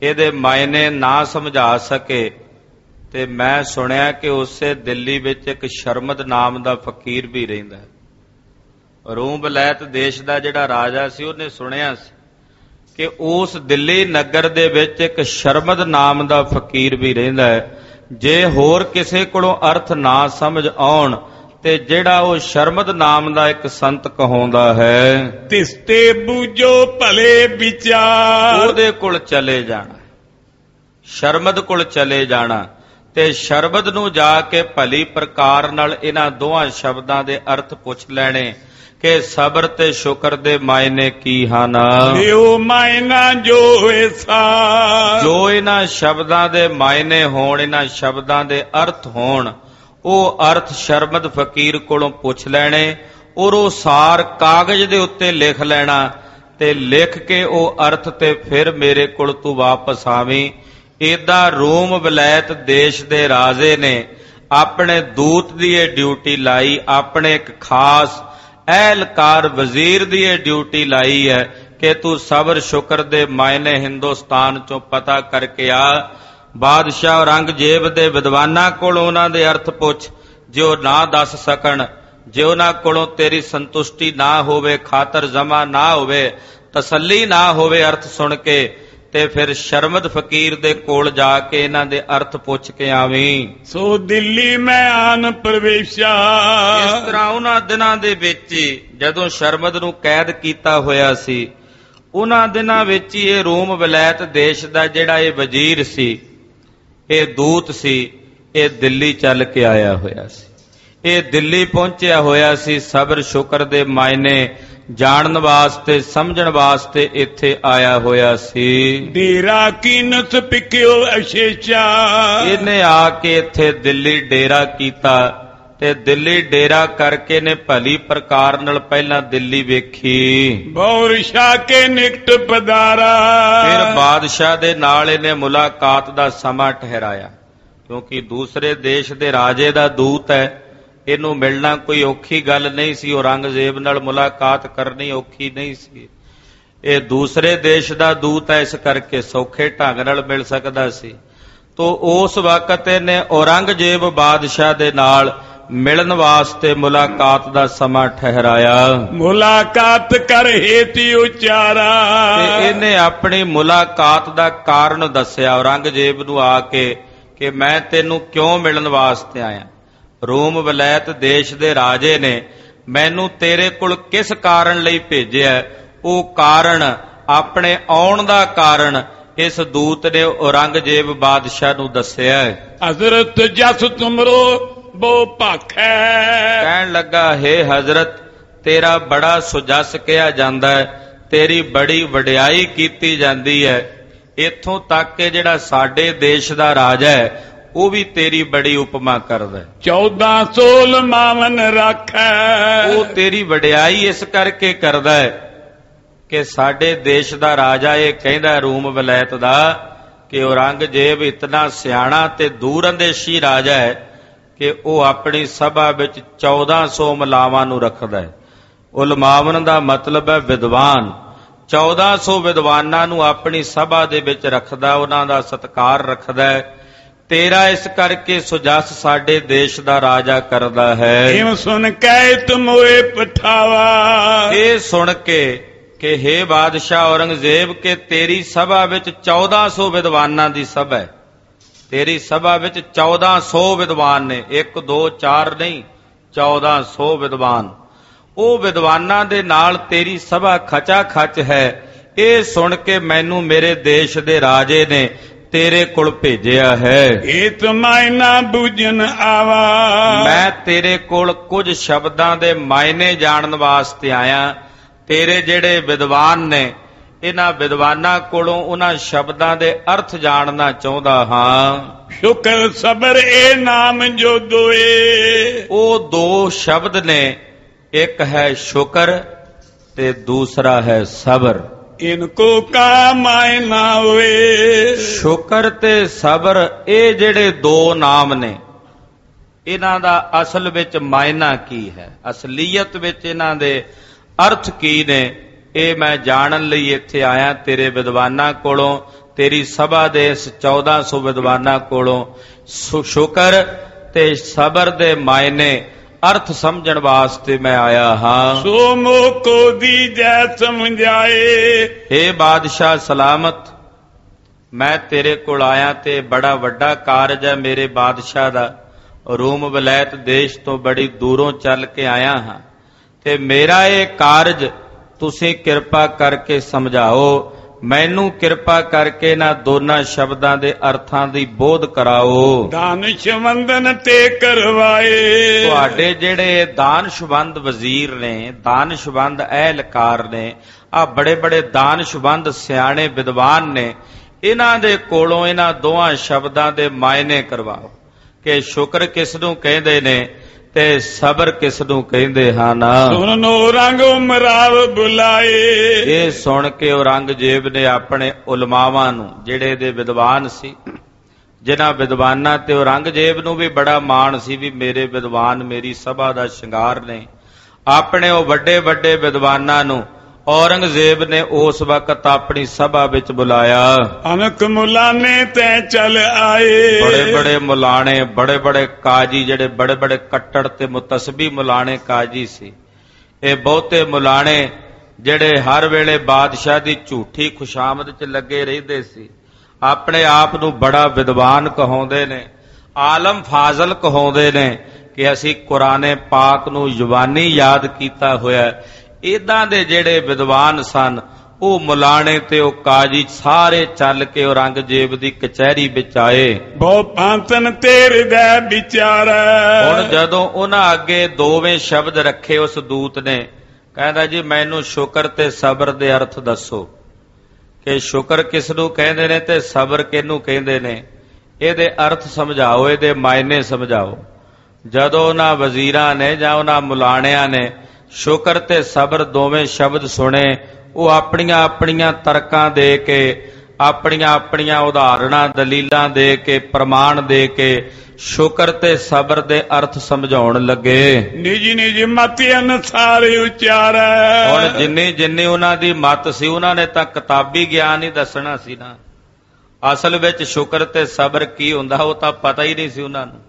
ਇਹਦੇ ਮਾਇਨੇ ਨਾ ਸਮਝਾ ਸਕੇ। ਤੇ ਮੈਂ ਸੁਣਿਆ ਕਿ ਉਸੇ ਦਿੱਲੀ ਵਿੱਚ ਇੱਕ ਸ਼ਰਮਦ ਨਾਮ ਦਾ ਫਕੀਰ ਵੀ ਰਹਿੰਦਾ ਹੈ। ਰੂਮ ਬਲੈਤ ਦੇਸ਼ ਦਾ ਜਿਹੜਾ ਰਾਜਾ ਸੀ ਉਹਨੇ ਸੁਣਿਆ ਸੀ ਕਿ ਉਸ ਦਿੱਲੀ ਨਗਰ ਦੇ ਵਿੱਚ ਇੱਕ ਸ਼ਰਮਦ ਨਾਮ ਦਾ ਫਕੀਰ ਵੀ ਰਹਿੰਦਾ ਹੈ। ਜੇ ਹੋਰ ਕਿਸੇ ਕੋਲੋਂ ਅਰਥ ਨਾ ਸਮਝ ਆਉਣ ਤੇ ਜਿਹੜਾ ਉਹ ਸ਼ਰਮਦ ਨਾਮ ਦਾ ਇੱਕ ਸੰਤ ਕਹਾਉਂਦਾ ਹੈ, ਤਿਸਤੇ ਬੂਝੋ ਭਲੇ ਵਿਚਾਰ, ਉਹਦੇ ਕੋਲ ਚਲੇ ਜਾਣਾ, ਸ਼ਰਮਦ ਕੋਲ ਚਲੇ ਜਾਣਾ ਤੇ ਸ਼ਰਬਦ ਨੂੰ ਜਾ ਕੇ ਭਲੀ ਪ੍ਰਕਾਰ ਨਾਲ ਇਹਨਾਂ ਦੋਹਾਂ ਸ਼ਬਦਾਂ ਦੇ ਅਰਥ ਪੁੱਛ ਲੈਣੇ ਕਿ ਸਬਰ ਤੇ ਸ਼ੁਕਰ ਦੇ ਮਾਇਨੇ ਕੀ ਹਨ। ਲਿਓ ਮਾਇਨਾ ਜੋ ਐਸਾ, ਜੋ ਇਹਨਾਂ ਸ਼ਬਦਾਂ ਦੇ ਮਾਇਨੇ ਹੋਣ, ਇਹਨਾਂ ਸ਼ਬਦਾਂ ਦੇ ਅਰਥ ਹੋਣ, ਉਹ ਅਰਥ ਸ਼ਰਮਦ ਫਕੀਰ ਕੋਲੋਂ ਪੁੱਛ ਲੈਣੇ ਔਰ ਉਹ ਸਾਰ ਕਾਗਜ਼ ਦੇ ਉੱਤੇ ਲਿਖ ਲੈਣਾ ਤੇ ਲਿਖ ਕੇ ਉਹ ਅਰਥ ਤੇ ਫਿਰ ਮੇਰੇ ਕੋਲ ਤੂੰ ਵਾਪਸ ਆਵੀਂ। ਏਦਾਂ ਰੋਮ ਵਲੈਤ ਦੇਸ਼ ਦੇ ਰਾਜੇ ਨੇ ਆਪਣੇ ਦੂਤ ਦੀ ਇਹ ਡਿਊਟੀ ਲਾਈ, ਆਪਣੇ ਇੱਕ ਖਾਸ ਅਹਿਲਕਾਰ ਵਜ਼ੀਰ ਦੀ ਇਹ ਡਿਊਟੀ ਲਾਈ ਹੈ ਕਿ ਤੂੰ ਸਬਰ ਸ਼ੁਕਰ ਦੇ ਮਾਇਨੇ ਹਿੰਦੁਸਤਾਨ ਚੋਂ ਪਤਾ ਕਰਕੇ ਆ। ਬਾਦਸ਼ਾਹ ਔਰੰਗਜ਼ੇਬ ਦੇ ਵਿਦਵਾਨਾਂ ਕੋਲ ਉਹਨਾਂ ਦੇ ਅਰਥ ਪੁੱਛ, ਜੇ ਉਹ ਨਾ ਦੱਸ ਸਕਣ, ਜੇ ਉਹਨਾਂ ਕੋਲੋਂ ਤੇਰੀ ਸੰਤੁਸ਼ਟੀ ਨਾ ਹੋਵੇ, ਖਾਤਰ ਜਮਾ ਨਾ ਹੋਵੇ, ਤਸੱਲੀ ਨਾ ਹੋਵੇ ਅਰਥ ਸੁਣ ਕੇ, ਤੇ ਫਿਰ ਸ਼ਰਮਦ ਫਕੀਰ ਦੇ ਕੋਲ ਜਾ ਕੇ ਇਹਨਾਂ ਦੇ ਅਰਥ ਪੁੱਛ ਕੇ ਆਵੀਂ। ਸੋ ਦਿੱਲੀ ਮੈਂ ਆਨ ਪ੍ਰਵੇਸ਼ਾ। ਇਸ ਤਰ੍ਹਾਂ ਉਹਨਾਂ ਦਿਨਾਂ ਦੇ ਵਿੱਚ ਜਦੋਂ ਸ਼ਰਮਦ ਨੂੰ ਕੈਦ ਕੀਤਾ ਹੋਇਆ ਸੀ, ਉਹਨਾਂ ਦਿਨਾਂ ਵਿੱਚ ਹੀ ਇਹ ਰੋਮ ਵਲੈਤ ਦੇਸ਼ ਦਾ ਜਿਹੜਾ ਇਹ ਵਜ਼ੀਰ ਸੀ, ਇਹ ਦੂਤ ਸੀ, ਇਹ ਦਿੱਲੀ ਚੱਲ ਕੇ ਆਇਆ ਹੋਇਆ ਸੀ। ਇਹ ਦਿੱਲੀ ਪਹੁੰਚਿਆ ਹੋਇਆ ਸੀ ਸਬਰ ਸ਼ੁਕਰ ਦੇ ਮਾਇਨੇ ਜਾਣਨ ਵਾਸਤੇ, ਸਮਝਣ ਵਾਸਤੇ ਇੱਥੇ ਆਇਆ ਹੋਇਆ ਸੀ। ਡੇਰਾ ਕੀਨਤ ਪਿਕਿਓ ਅਸ਼ੇਸ਼ਾ, ਇਹਨੇ ਆ ਕੇ ਇੱਥੇ ਦਿੱਲੀ ਡੇਰਾ ਕੀਤਾ ਤੇ ਦਿੱਲੀ ਡੇਰਾ ਕਰਕੇ ਨੇ ਭਲੀ ਪ੍ਰਕਾਰ ਨਾਲ ਪਹਿਲਾਂ ਦਿੱਲੀ ਵੇਖੀ। ਬੌਰ ਸ਼ਾਹ ਕੇ ਨਿਕਟ ਪਧਾਰਾ, ਫਿਰ ਬਾਦਸ਼ਾਹ ਦੇ ਨਾਲ ਇਹਨੇ ਮੁਲਾਕਾਤ ਦਾ ਸਮਾਂ ਠਹਿਰਾਇਆ, ਕਿਉਂਕਿ ਦੂਸਰੇ ਦੇਸ਼ ਦੇ ਰਾਜੇ ਦਾ ਦੂਤ ਹੈ, ਇਹਨੂੰ ਮਿਲਣਾ ਕੋਈ ਔਖੀ ਗੱਲ ਨਹੀਂ ਸੀ। ਔਰੰਗਜ਼ੇਬ ਨਾਲ ਮੁਲਾਕਾਤ ਕਰਨੀ ਔਖੀ ਨਹੀਂ ਸੀ। ਇਹ ਦੂਸਰੇ ਦੇਸ਼ ਦਾ ਦੂਤ ਹੈ, ਇਸ ਕਰਕੇ ਸੌਖੇ ਢੰਗ ਨਾਲ ਮਿਲ ਸਕਦਾ ਸੀ। ਤੋ ਉਸ ਵਕਤ ਇਹਨੇ ਔਰੰਗਜ਼ੇਬ ਬਾਦਸ਼ਾਹ ਦੇ ਨਾਲ ਮਿਲਣ ਵਾਸਤੇ ਮੁਲਾਕਾਤ ਦਾ ਸਮਾਂ ਠਹਿਰਾਇਆ। ਮੁਲਾਕਾਤ ਕਰ ਹੇਤੀ ਉਚਾਰਾ, ਤੇ ਇਹਨੇ ਆਪਣੀ ਮੁਲਾਕਾਤ ਦਾ ਕਾਰਨ ਦੱਸਿਆ ਔਰੰਗਜ਼ੇਬ ਨੂੰ ਆ ਕੇ ਕਿ ਮੈਂ ਤੈਨੂੰ ਕਿਉਂ ਮਿਲਣ ਵਾਸਤੇ ਆਇਆ। ਰੋਮ ਵਲੈਤ ਦੇਸ਼ ਦੇ ਰਾਜੇ ਨੇ ਮੈਨੂੰ ਤੇਰੇ ਕੋਲ ਕਿਸ ਕਾਰਨ ਲਈ ਭੇਜਿਆ, ਉਹ ਕਾਰਨ, ਆਪਣੇ ਆਉਣ ਦਾ ਕਾਰਨ ਇਸ ਦੂਤ ਨੇ ਔਰੰਗਜ਼ੇਬ ਬਾਦਸ਼ਾਹ ਨੂੰ ਦੱਸਿਆ। ਹਜ਼ਰਤ ਜਸ ਤੁਮਰੋ ਬੋ ਭਾਖੈ, ਕਹਿਣ ਲੱਗਾ, ਹੇ ਹਜ਼ਰਤ, ਤੇਰਾ ਬੜਾ ਸੁਜਸ ਕਿਹਾ ਜਾਂਦਾ ਹੈ, ਤੇਰੀ ਬੜੀ ਵਡਿਆਈ ਕੀਤੀ ਜਾਂਦੀ ਹੈ। ਇੱਥੋਂ ਤੱਕ ਕਿ ਜਿਹੜਾ ਸਾਡੇ ਦੇਸ਼ ਦਾ ਰਾਜਾ ਹੈ ਉਹ ਵੀ ਤੇਰੀ ਬੜੀ ਉਪਮਾ ਕਰਦਾ। ਚੌਦਾਂ ਸੋਲ ਮਾਵਨ ਰੱਖੈ, ਉਹ ਤੇਰੀ ਵਡਿਆਈ ਇਸ ਕਰਕੇ ਕਰਦਾ ਹੈ ਕਿ ਸਾਡੇ ਦੇਸ਼ ਦਾ ਰਾਜਾ ਇਹ ਕਹਿੰਦਾ ਰੂਮ ਵਲੈਤ ਦਾ ਕਿ ਔਰੰਗਜ਼ੇਬ ਇਤਨਾ ਸਿਆਣਾ ਤੇ ਦੂਰਅੰਦੇਸ਼ੀ ਰਾਜਾ ਹੈ ਕਿ ਉਹ ਆਪਣੀ ਸਭਾ ਵਿੱਚ ਚੌਦਾਂ ਸੌ ਮਲਾਵਾਂ ਨੂੰ ਰੱਖਦਾ ਹੈ। ਉਲਮਾਵਨ ਦਾ ਮਤਲਬ ਹੈ ਵਿਦਵਾਨ। ਚੌਦਾਂ ਸੌ ਵਿਦਵਾਨਾਂ ਨੂੰ ਆਪਣੀ ਸਭਾ ਦੇ ਵਿੱਚ ਰੱਖਦਾ, ਉਹਨਾਂ ਦਾ ਸਤਿਕਾਰ ਰੱਖਦਾ ਹੈ। ਤੇਰਾ ਇਸ ਕਰਕੇ ਸੁਜਸ ਸਾਡੇ ਦੇਸ਼ ਦਾ ਰਾਜਾ ਕਰਦਾ ਹੈ। ਇਹ ਸੁਣ ਕੇ ਤੁਮੋਏ ਪਠਾਵਾ, ਇਹ ਸੁਣ ਕੇ ਕਿ ਹੇ ਬਾਦਸ਼ਾਹ ਔਰੰਗਜ਼ੇਬ ਕਿ ਤੇਰੀ ਸਭਾ ਵਿੱਚ ਚੌਦਾਂ ਸੌ ਵਿਦਵਾਨਾਂ ਦੀ ਸਭਾ ਹੈ। ਤੇਰੀ ਸਭਾ ਵਿੱਚ ਚੌਦਾਂ ਸੌ ਵਿਦਵਾਨ ਨੇ, ਇੱਕ ਦੋ ਚਾਰ ਨਹੀਂ, ਚੌਦਾਂ ਸੌ ਵਿਦਵਾਨ। ਉਹ ਵਿਦਵਾਨਾਂ ਦੇ ਨਾਲ ਤੇਰੀ ਸਭਾ ਖਚਾ ਖਚ ਹੈ। ਇਹ ਸੁਣ ਕੇ ਮੈਨੂੰ ਮੇਰੇ ਦੇਸ਼ ਦੇ ਰਾਜੇ ਨੇ ਤੇਰੇ ਕੋਲ ਭੇਜਿਆ ਹੈ। ਇਹ ਤਮਾਇਨਾ ਬੁਝਨ ਆਵਾ, ਮੈਂ ਤੇਰੇ ਕੋਲ ਕੁਝ ਸ਼ਬਦਾਂ ਦੇ ਮਾਇਨੇ ਜਾਣਨ ਵਾਸਤੇ ਆਇਆ। ਤੇਰੇ ਜਿਹੜੇ ਵਿਦਵਾਨ ਨੇ, ਇਹਨਾਂ ਵਿਦਵਾਨਾਂ ਕੋਲੋਂ ਉਹਨਾਂ ਸ਼ਬਦਾਂ ਦੇ ਅਰਥ ਜਾਣਨਾ ਚਾਹੁੰਦਾ ਹਾਂ। ਸ਼ੁਕਰ ਸਬਰ ਇਹ ਨਾਮ ਜੋ ਦੋਏ, ਉਹ ਦੋ ਸ਼ਬਦ ਨੇ, ਇੱਕ ਹੈ ਸ਼ੁਕਰ ਤੇ ਦੂਸਰਾ ਹੈ ਸਬਰ। ਇਨਕੋ ਕਾ ਮਾਇਨਾ ਹੋਏ, ਸ਼ੁਕਰ ਤੇ ਸਬਰ ਇਹ ਜਿਹੜੇ ਦੋ ਨਾਮ ਨੇ, ਇਹਨਾਂ ਦਾ ਅਸਲ ਵਿੱਚ ਮਾਇਨਾ ਕੀ ਹੈ, ਅਸਲੀਅਤ ਵਿੱਚ ਇਹਨਾਂ ਦੇ ਅਰਥ ਕੀ ਨੇ, ਇਹ ਮੈਂ ਜਾਣਨ ਲਈ ਇੱਥੇ ਆਇਆ ਤੇਰੇ ਵਿਦਵਾਨਾਂ ਕੋਲੋਂ ਤੇਰੀ ਸਭਾ ਦੇ ਇਸ ਚੌਦਾਂ ਸੌ ਵਿਦਵਾਨਾਂ ਕੋਲੋਂ ਸ਼ੁਕਰ ਤੇ ਸਬਰ ਦੇ ਮਾਇਨੇ ਅਰਥ ਸਮਝਣ ਵਾਸਤੇ ਮੈਂ ਆਇਆ ਹਾਂ। ਸੋ ਮੋ ਕੋ ਦੀਜੈ ਸਮਝਾਏ। हे ਬਾਦਸ਼ਾਹ ਸਲਾਮਤ, ਮੈਂ ਤੇਰੇ ਕੋਲ ਆਇਆ ਤੇ ਬੜਾ ਵੱਡਾ ਕਾਰਜ ਹੈ ਮੇਰੇ ਬਾਦਸ਼ਾਹ ਦਾ। ਰੂਮ ਵਲੈਤ ਦੇਸ਼ ਤੋਂ ਬੜੀ ਦੂਰੋਂ ਚੱਲ ਕੇ ਆਇਆ ਹਾਂ ਤੇ ਮੇਰਾ ਇਹ ਕਾਰਜ ਤੁਸੀਂ ਕਿਰਪਾ ਕਰਕੇ ਸਮਝਾਓ। ਮੈਨੂੰ ਕਿਰਪਾ ਕਰਕੇ ਇਹਨਾਂ ਦੋਨਾਂ ਸ਼ਬਦਾਂ ਦੇ ਅਰਥਾਂ ਦੀ ਬੋਧ ਕਰਾਓ। ਦਾਨਿਸ਼ ਵੰਦਨ ਤੇ ਕਰਵਾਏ। ਤੁਹਾਡੇ ਜਿਹੜੇ ਦਾਨਸ਼ਵੰਦ ਵਜ਼ੀਰ ਨੇ, ਦਾਨਸ਼ਵੰਦ ਅਹਿਲਕਾਰ ਨੇ, ਆ ਬੜੇ ਬੜੇ ਦਾਨਸ਼ਵੰਦ ਸਿਆਣੇ ਵਿਦਵਾਨ ਨੇ, ਇਹਨਾਂ ਦੇ ਕੋਲੋਂ ਇਹਨਾਂ ਦੋਹਾਂ ਸ਼ਬਦਾਂ ਦੇ ਮਾਇਨੇ ਕਰਵਾਓ ਕਿ ਸ਼ੁਕਰ ਕਿਸ ਨੂੰ ਕਹਿੰਦੇ ਨੇ ਤੇ ਸਬਰ ਕਿਸ ਨੂੰ ਕਹਿੰਦੇ ਹਨ। ਸੁਣੋ ਰੰਗ ਉਮਰਾਵ ਬੁਲਾਏ। ਇਹ ਸੁਣ ਕੇ ਔਰੰਗਜ਼ੇਬ ਨੇ ਆਪਣੇ ਉਲਮਾਵਾਂ ਨੂੰ, ਜਿਹੜੇ ਦੇ ਵਿਦਵਾਨ ਸੀ, ਜਿਨ੍ਹਾਂ ਵਿਦਵਾਨਾਂ ਤੇ ਔਰੰਗਜ਼ੇਬ ਨੂੰ ਵੀ ਬੜਾ ਮਾਣ ਸੀ ਵੀ ਮੇਰੇ ਵਿਦਵਾਨ ਮੇਰੀ ਸਭਾ ਦਾ ਸ਼ਿੰਗਾਰ ਨੇ, ਆਪਣੇ ਉਹ ਵੱਡੇ ਵੱਡੇ ਵਿਦਵਾਨਾਂ ਨੂੰ ਔਰੰਗਜ਼ੇਬ ਨੇ ਉਸ ਵਕਤ ਆਪਣੀ ਸਭਾ ਵਿੱਚ ਬੁਲਾਇਆ। ਅਨਕ ਮੁਲਾਣੇ ਤੈ ਚਲ ਆਏ। ਬੜੇ ਬੜੇ ਮੁਲਾਣੇ, ਬੜੇ ਬੜੇ ਕਾਜੀ, ਜਿਹੜੇ ਬੜੇ ਬੜੇ ਕੱਟੜ ਤੇ ਮੁਤਸਬੀ ਮੁਲਾਣੇ ਕਾਜੀ ਸੀ। ਇਹ ਬਹੁਤੇ ਮੁਲਾਣੇ ਜਿਹੜੇ ਹਰ ਵੇਲੇ ਬਾਦਸ਼ਾਹ ਦੀ ਝੂਠੀ ਖੁਸ਼ਾਮਦ 'ਚ ਲੱਗੇ ਰਹਿੰਦੇ ਸੀ, ਆਪਣੇ ਆਪ ਨੂੰ ਬੜਾ ਵਿਦਵਾਨ ਕਹਾਉਂਦੇ ਨੇ, ਆਲਮ ਫਾਜ਼ਲ ਕਹਾਉਂਦੇ ਨੇ ਕਿ ਅਸੀਂ ਕੁਰਾਨੇ ਪਾਕ ਨੂੰ ਜ਼ੁਬਾਨੀ ਯਾਦ ਕੀਤਾ ਹੋਇਆ। ਇਦਾਂ ਦੇ ਜਿਹੜੇ ਵਿਦਵਾਨ ਸਨ, ਉਹ ਮੁਲਾਣੇ ਤੇ ਉਹ ਕਾਜੀ ਸਾਰੇ ਚੱਲ ਕੇ ਔਰੰਗਜ਼ੇਬ ਦੀ ਕਚਹਿਰੀ ਵਿੱਚ ਆਏ। ਬਹੁ ਪਾਂਤਨ ਤੇ ਹਿਰਦੈ ਵਿਚਾਰ। ਹੁਣ ਜਦੋਂ ਉਹਨਾਂ ਅੱਗੇ ਦੋਵੇਂ ਸ਼ਬਦ ਰੱਖੇ ਉਸ ਦੂਤ ਨੇ, ਕਹਿੰਦਾ ਜੀ ਮੈਨੂੰ ਸ਼ੁਕਰ ਤੇ ਸਬਰ ਦੇ ਅਰਥ ਦੱਸੋ ਕਿ ਸ਼ੁਕਰ ਕਿਸ ਨੂੰ ਕਹਿੰਦੇ ਨੇ ਤੇ ਸਬਰ ਕਿਹਨੂੰ ਕਹਿੰਦੇ ਨੇ, ਇਹਦੇ ਅਰਥ ਸਮਝਾਓ, ਇਹਦੇ ਮਾਇਨੇ ਸਮਝਾਓ। ਜਦੋਂ ਉਹਨਾਂ ਵਜ਼ੀਰਾਂ ਨੇ ਜਾਂ ਉਹਨਾਂ ਮੁਲਾਣਿਆਂ ਨੇ ਸ਼ੁਕਰ ਤੇ ਸਬਰ ਦੋਵੇਂ ਸ਼ਬਦ ਸੁਣੇ, ਉਹ ਆਪਣੀਆਂ ਆਪਣੀਆਂ ਤਰਕਾਂ ਦੇ ਕੇ, ਆਪਣੀਆਂ ਆਪਣੀਆਂ ਉਦਾਹਰਣਾਂ ਦਲੀਲਾਂ ਦੇ ਕੇ, ਪ੍ਰਮਾਣ ਦੇ ਕੇ ਸ਼ੁਕਰ ਤੇ ਸਬਰ ਦੇ ਅਰਥ ਸਮਝਾਉਣ ਲੱਗੇ। ਨਿਜ ਨਿਜ ਮਤ ਅਨੁਸਾਰ ਉਚਾਰੈ। ਹੁਣ ਜਿੰਨੀ ਜਿੰਨੀ ਉਹਨਾਂ ਦੀ ਮਤ ਸੀ, ਉਹਨਾਂ ਨੇ ਤਾਂ ਕਿਤਾਬੀ ਗਿਆਨ ਹੀ ਦੱਸਣਾ ਸੀ ਨਾ। ਅਸਲ ਵਿੱਚ ਸ਼ੁਕਰ ਤੇ ਸਬਰ ਕੀ ਹੁੰਦਾ ਉਹ ਤਾਂ ਪਤਾ ਹੀ ਨਹੀਂ ਸੀ ਉਹਨਾਂ ਨੂੰ।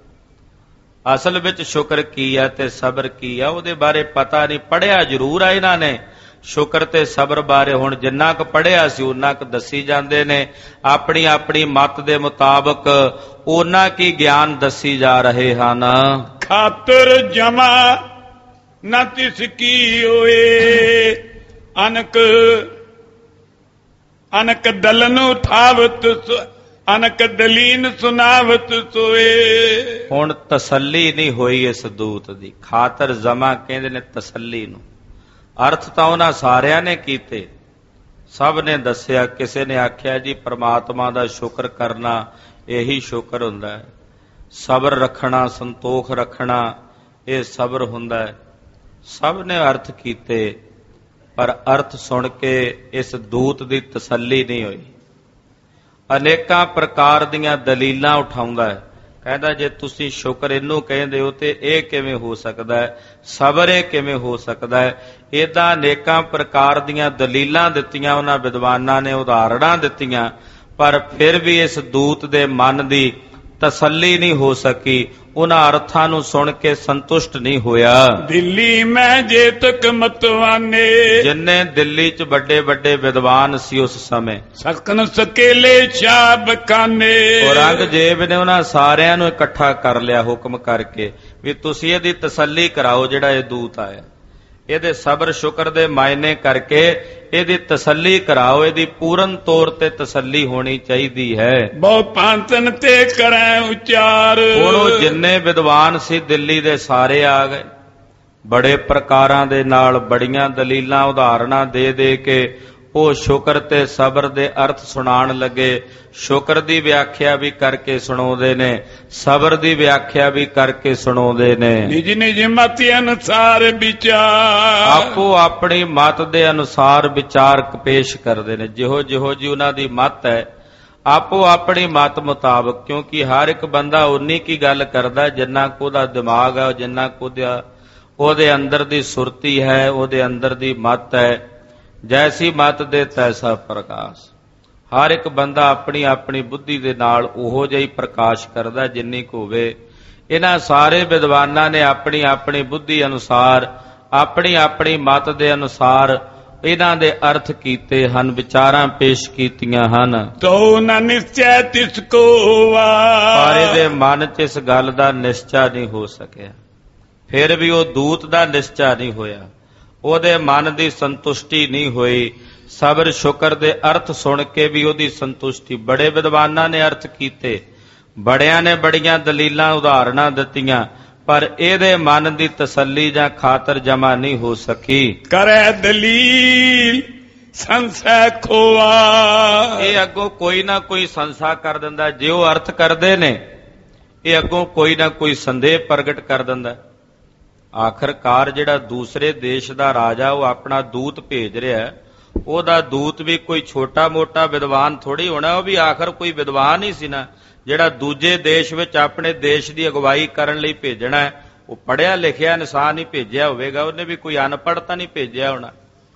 ਅਸਲ ਵਿੱਚ ਸ਼ੁਕਰ ਕੀ ਹੈ ਤੇ ਸਬਰ ਕੀ ਹੈ ਉਹਦੇ ਬਾਰੇ ਪਤਾ ਨਹੀਂ। ਪੜ੍ਹਿਆ ਜ਼ਰੂਰ ਆ ਇਹਨਾਂ ਨੇ ਸ਼ੁਕਰ ਤੇ ਸਬਰ ਬਾਰੇ। ਹੁਣ ਜਿੰਨਾ ਕੁ ਪੜ੍ਹਿਆ ਸੀ ਉਹਨਾਂ ਕੁ ਦੱਸੀ ਜਾਂਦੇ ਨੇ, ਆਪਣੀ ਆਪਣੀ ਮਤ ਦੇ ਮੁਤਾਬਕ ਉਹਨਾਂ ਕੀ ਗਿਆਨ ਦੱਸੀ ਜਾ ਰਹੇ ਹਨ। ਖਾਤਰ ਜਮਾ ਨਾ ਤਿਸ ਕੀ ਹੋਏ, ਅਨਕ ਅਨਕ ਦਲਨ ਉਠਾਵਤ, ਅਨਕ ਦਲੀਨ ਸੁਨਾਵਤ ਸੋਏ। ਹੁਣ ਤਸੱਲੀ ਨਹੀਂ ਹੋਈ ਇਸ ਦੂਤ ਦੀ। ਖਾਤਰ ਜਮਾ ਕਹਿੰਦੇ ਨੇ ਤਸੱਲੀ ਨੂੰ। ਅਰਥ ਤਾਂ ਉਹਨਾਂ ਸਾਰਿਆਂ ਨੇ ਕੀਤੇ, ਸਭ ਨੇ ਦੱਸਿਆ। ਕਿਸੇ ਨੇ ਆਖਿਆ ਜੀ ਪ੍ਰਮਾਤਮਾ ਦਾ ਸ਼ੁਕਰ ਕਰਨਾ ਇਹੀ ਸ਼ੁਕਰ ਹੁੰਦਾ ਹੈ, ਸਬਰ ਰੱਖਣਾ, ਸੰਤੋਖ ਰੱਖਣਾ ਇਹ ਸਬਰ ਹੁੰਦਾ ਹੈ। ਸਭ ਨੇ ਅਰਥ ਕੀਤੇ, ਪਰ ਅਰਥ ਸੁਣ ਕੇ ਇਸ ਦੂਤ ਦੀ ਤਸੱਲੀ ਨਹੀਂ ਹੋਈ। ਅਨੇਕਾਂ ਪ੍ਰਕਾਰ ਦੀਆਂ ਦਲੀਲਾਂ ਉਠਾਉਂਦਾ ਹੈ। ਕਹਿੰਦਾ ਜੇ ਤੁਸੀਂ ਸ਼ੁਕਰ ਇਹਨੂੰ ਕਹਿੰਦੇ ਹੋ ਤੇ ਇਹ ਕਿਵੇਂ ਹੋ ਸਕਦਾ ਹੈ, ਸਬਰ ਇਹ ਕਿਵੇਂ ਹੋ ਸਕਦਾ ਹੈ। ਏਦਾਂ ਅਨੇਕਾਂ ਪ੍ਰਕਾਰ ਦੀਆਂ ਦਲੀਲਾਂ ਦਿੱਤੀਆਂ ਉਹਨਾਂ ਵਿਦਵਾਨਾਂ ਨੇ, ਉਦਾਹਰਣਾਂ ਦਿੱਤੀਆਂ, ਪਰ ਫਿਰ ਵੀ ਇਸ ਦੂਤ ਦੇ ਮਨ ਦੀ ਤਸੱਲੀ ਨਹੀਂ ਹੋ ਸਕੀ। ਉਹਨਾਂ ਅਰਥਾਂ ਨੂੰ ਸੁਣ ਕੇ ਸੰਤੁਸ਼ਟ ਨਹੀਂ ਹੋਇਆ। ਦਿੱਲੀ ਮੈਂ ਜੇ ਤੱਕ ਮਤਵਾਨੇ, ਜਿੰਨੇ ਦਿੱਲੀ 'ਚ ਵੱਡੇ ਵੱਡੇ ਵਿਦਵਾਨ ਸੀ ਉਸ ਸਮੇਂ, ਸਕਨ ਸਕੇਲੇ ਸ਼ਾਹ ਬਖਾਨੇ। ਔਰੰਗਜ਼ੇਬ ਨੇ ਉਹਨਾਂ ਸਾਰਿਆਂ ਨੂੰ ਇਕੱਠਾ ਕਰ ਲਿਆ ਹੁਕਮ ਕਰਕੇ ਵੀ ਤੁਸੀਂ ਇਹਦੀ ਤਸੱਲੀ ਕਰਾਓ। ਜਿਹੜਾ ਇਹ ਦੂਤ ਆਇਆ ਇਹਦੇ ਸਬਰ ਸ਼ੁਕਰ ਦੇ ਮਾਇਨੇ ਕਰਕੇ ਇਹਦੀ ਤਸੱਲੀ ਕਰਾਓ। ਇਹਦੀ ਪੂਰਨ ਤੌਰ ਤੇ ਤਸੱਲੀ ਹੋਣੀ ਚਾਹੀਦੀ ਹੈ। ਬਹੁ ਪਾਂਤਨ ਤੇ ਕਰੈ ਉਚਾਰ। ਹੁਣ ਉਹ ਜਿੰਨੇ ਵਿਦਵਾਨ ਸੀ ਦਿੱਲੀ ਦੇ ਸਾਰੇ ਆ ਗਏ, ਬੜੇ ਪ੍ਰਕਾਰਾਂ ਦੇ ਨਾਲ ਬੜੀਆਂ ਦਲੀਲਾਂ ਉਦਾਹਰਣਾਂ ਦੇ ਦੇ ਕੇ ਉਹ ਸ਼ੁਕਰ ਤੇ ਸਬਰ ਦੇ ਅਰਥ ਸੁਣਾਉਣ ਲੱਗੇ। ਸ਼ੁਕਰ ਦੀ ਵਿਆਖਿਆ ਵੀ ਕਰਕੇ ਸੁਣਾਉਂਦੇ ਨੇ, ਸਬਰ ਦੀ ਵਿਆਖਿਆ ਵੀ ਕਰਕੇ ਸੁਣਾਉਂਦੇ ਨੇ। ਨਿਜ ਨਿਜ ਮਤ ਅਨੁਸਾਰ ਵਿਚਾਰ। ਆਪੋ ਆਪਣੀ ਮਤ ਦੇ ਅਨੁਸਾਰ ਵਿਚਾਰ ਪੇਸ਼ ਕਰਦੇ ਨੇ। ਜਿਹੋ ਜਿਹੋ ਜੀ ਉਹਨਾਂ ਦੀ ਮਤ ਹੈ, ਆਪੋ ਆਪਣੀ ਮਤ ਮੁਤਾਬਕ। ਕਿਉਂਕਿ ਹਰ ਇੱਕ ਬੰਦਾ ਉਨੀ ਕੀ ਗੱਲ ਕਰਦਾ ਜਿੰਨਾ ਕੁ ਉਹਦਾ ਦਿਮਾਗ ਹੈ, ਜਿੰਨਾ ਕੁ ਉਹਦੇ ਅੰਦਰ ਦੀ ਸੁਰਤੀ ਹੈ, ਉਹਦੇ ਅੰਦਰ ਦੀ ਮਤ ਹੈ। ਜੈਸੀ ਮਤ ਦੇ ਤੈਸਾ ਪ੍ਰਕਾਸ਼। ਹਰ ਇੱਕ ਬੰਦਾ ਆਪਣੀ ਆਪਣੀ ਬੁੱਧੀ ਦੇ ਨਾਲ ਉਹੋ ਜਿਹਾ ਹੀ ਪ੍ਰਕਾਸ਼ ਕਰਦਾ ਜਿੰਨੀ ਕੁ ਹੋਵੇ। ਇਹਨਾਂ ਸਾਰੇ ਵਿਦਵਾਨਾਂ ਨੇ ਆਪਣੀ ਆਪਣੀ ਬੁੱਧੀ ਅਨੁਸਾਰ, ਆਪਣੀ ਆਪਣੀ ਮਤ ਦੇ ਅਨੁਸਾਰ ਇਹਨਾਂ ਦੇ ਅਰਥ ਕੀਤੇ ਹਨ, ਵਿਚਾਰਾਂ ਪੇਸ਼ ਕੀਤੀਆਂ ਹਨ। ਤੋ ਨ ਨਿਸ਼ਚੈ ਤਿਸ ਕੋ ਵਾ, ਪਰ ਇਹਦੇ ਮਨ 'ਚ ਇਸ ਗੱਲ ਦਾ ਨਿਸ਼ਚਾ ਨਹੀਂ ਹੋ ਸਕਿਆ। ਫਿਰ ਵੀ ਉਹ ਦੂਤ ਦਾ ਨਿਸ਼ਚਾ ਨਹੀਂ ਹੋਇਆ, ਉਹਦੇ ਮਨ ਦੀ ਸੰਤੁਸ਼ਟੀ ਨਹੀਂ ਹੋਈ। ਸਬਰ ਸ਼ੁਕਰ ਦੇ ਅਰਥ ਸੁਣ ਕੇ ਵੀ ਉਹਦੀ ਸੰਤੁਸ਼ਟੀ। ਬੜੇ ਵਿਦਵਾਨਾਂ ਨੇ ਅਰਥ ਕੀਤੇ, ਬੜਿਆਂ ਨੇ ਬੜੀਆਂ ਦਲੀਲਾਂ ਉਦਾਹਰਣਾਂ ਦਿੱਤੀਆਂ, ਪਰ ਇਹਦੇ ਮਨ ਦੀ ਤਸੱਲੀ ਜਾਂ ਖਾਤਰ ਜਮਾ ਨਹੀਂ ਹੋ ਸਕੀ। ਕਰੈ ਦਲੀਲ ਸੰਸੈ ਖੋਆ, ਇਹ ਅੱਗੋਂ ਕੋਈ ਨਾ ਕੋਈ ਸੰਸਾ ਕਰ ਦਿੰਦਾ। ਜੇ ਉਹ ਅਰਥ ਕਰਦੇ ਨੇ, ਇਹ ਅੱਗੋਂ ਕੋਈ ਨਾ ਕੋਈ ਸੰਦੇਹ ਪ੍ਰਗਟ ਕਰ ਦਿੰਦਾ। ਆਖਰਕਾਰ ਜਿਹੜਾ ਦੂਸਰੇ ਦੇਸ਼ ਦਾ ਰਾਜਾ ਉਹ ਆਪਣਾ ਦੂਤ ਭੇਜ ਰਿਹਾ, ਉਹਦਾ ਦੂਤ ਵੀ ਕੋਈ ਛੋਟਾ ਮੋਟਾ ਵਿਦਵਾਨ ਥੋੜੀ ਹੋਣਾ, ਉਹ ਵੀ ਆਖਰ ਕੋਈ ਵਿਦਵਾਨ ਹੀ ਸੀ ਨਾ, ਜਿਹੜਾ ਦੂਜੇ ਦੇਸ਼ ਵਿੱਚ ਆਪਣੇ ਦੇਸ਼ ਦੀ ਅਗਵਾਈ ਕਰਨ ਲਈ ਭੇਜਣਾ। ਉਹ ਪੜ੍ਹਿਆ ਲਿਖਿਆ ਇਨਸਾਨ ਹੀ ਭੇਜਿਆ ਹੋਵੇਗਾ, ਉਹਨੇ ਵੀ ਕੋਈ ਅਨਪੜ੍ਹ ਤਾਂ ਨਹੀਂ ਭੇਜਿਆ ਹੋਣਾ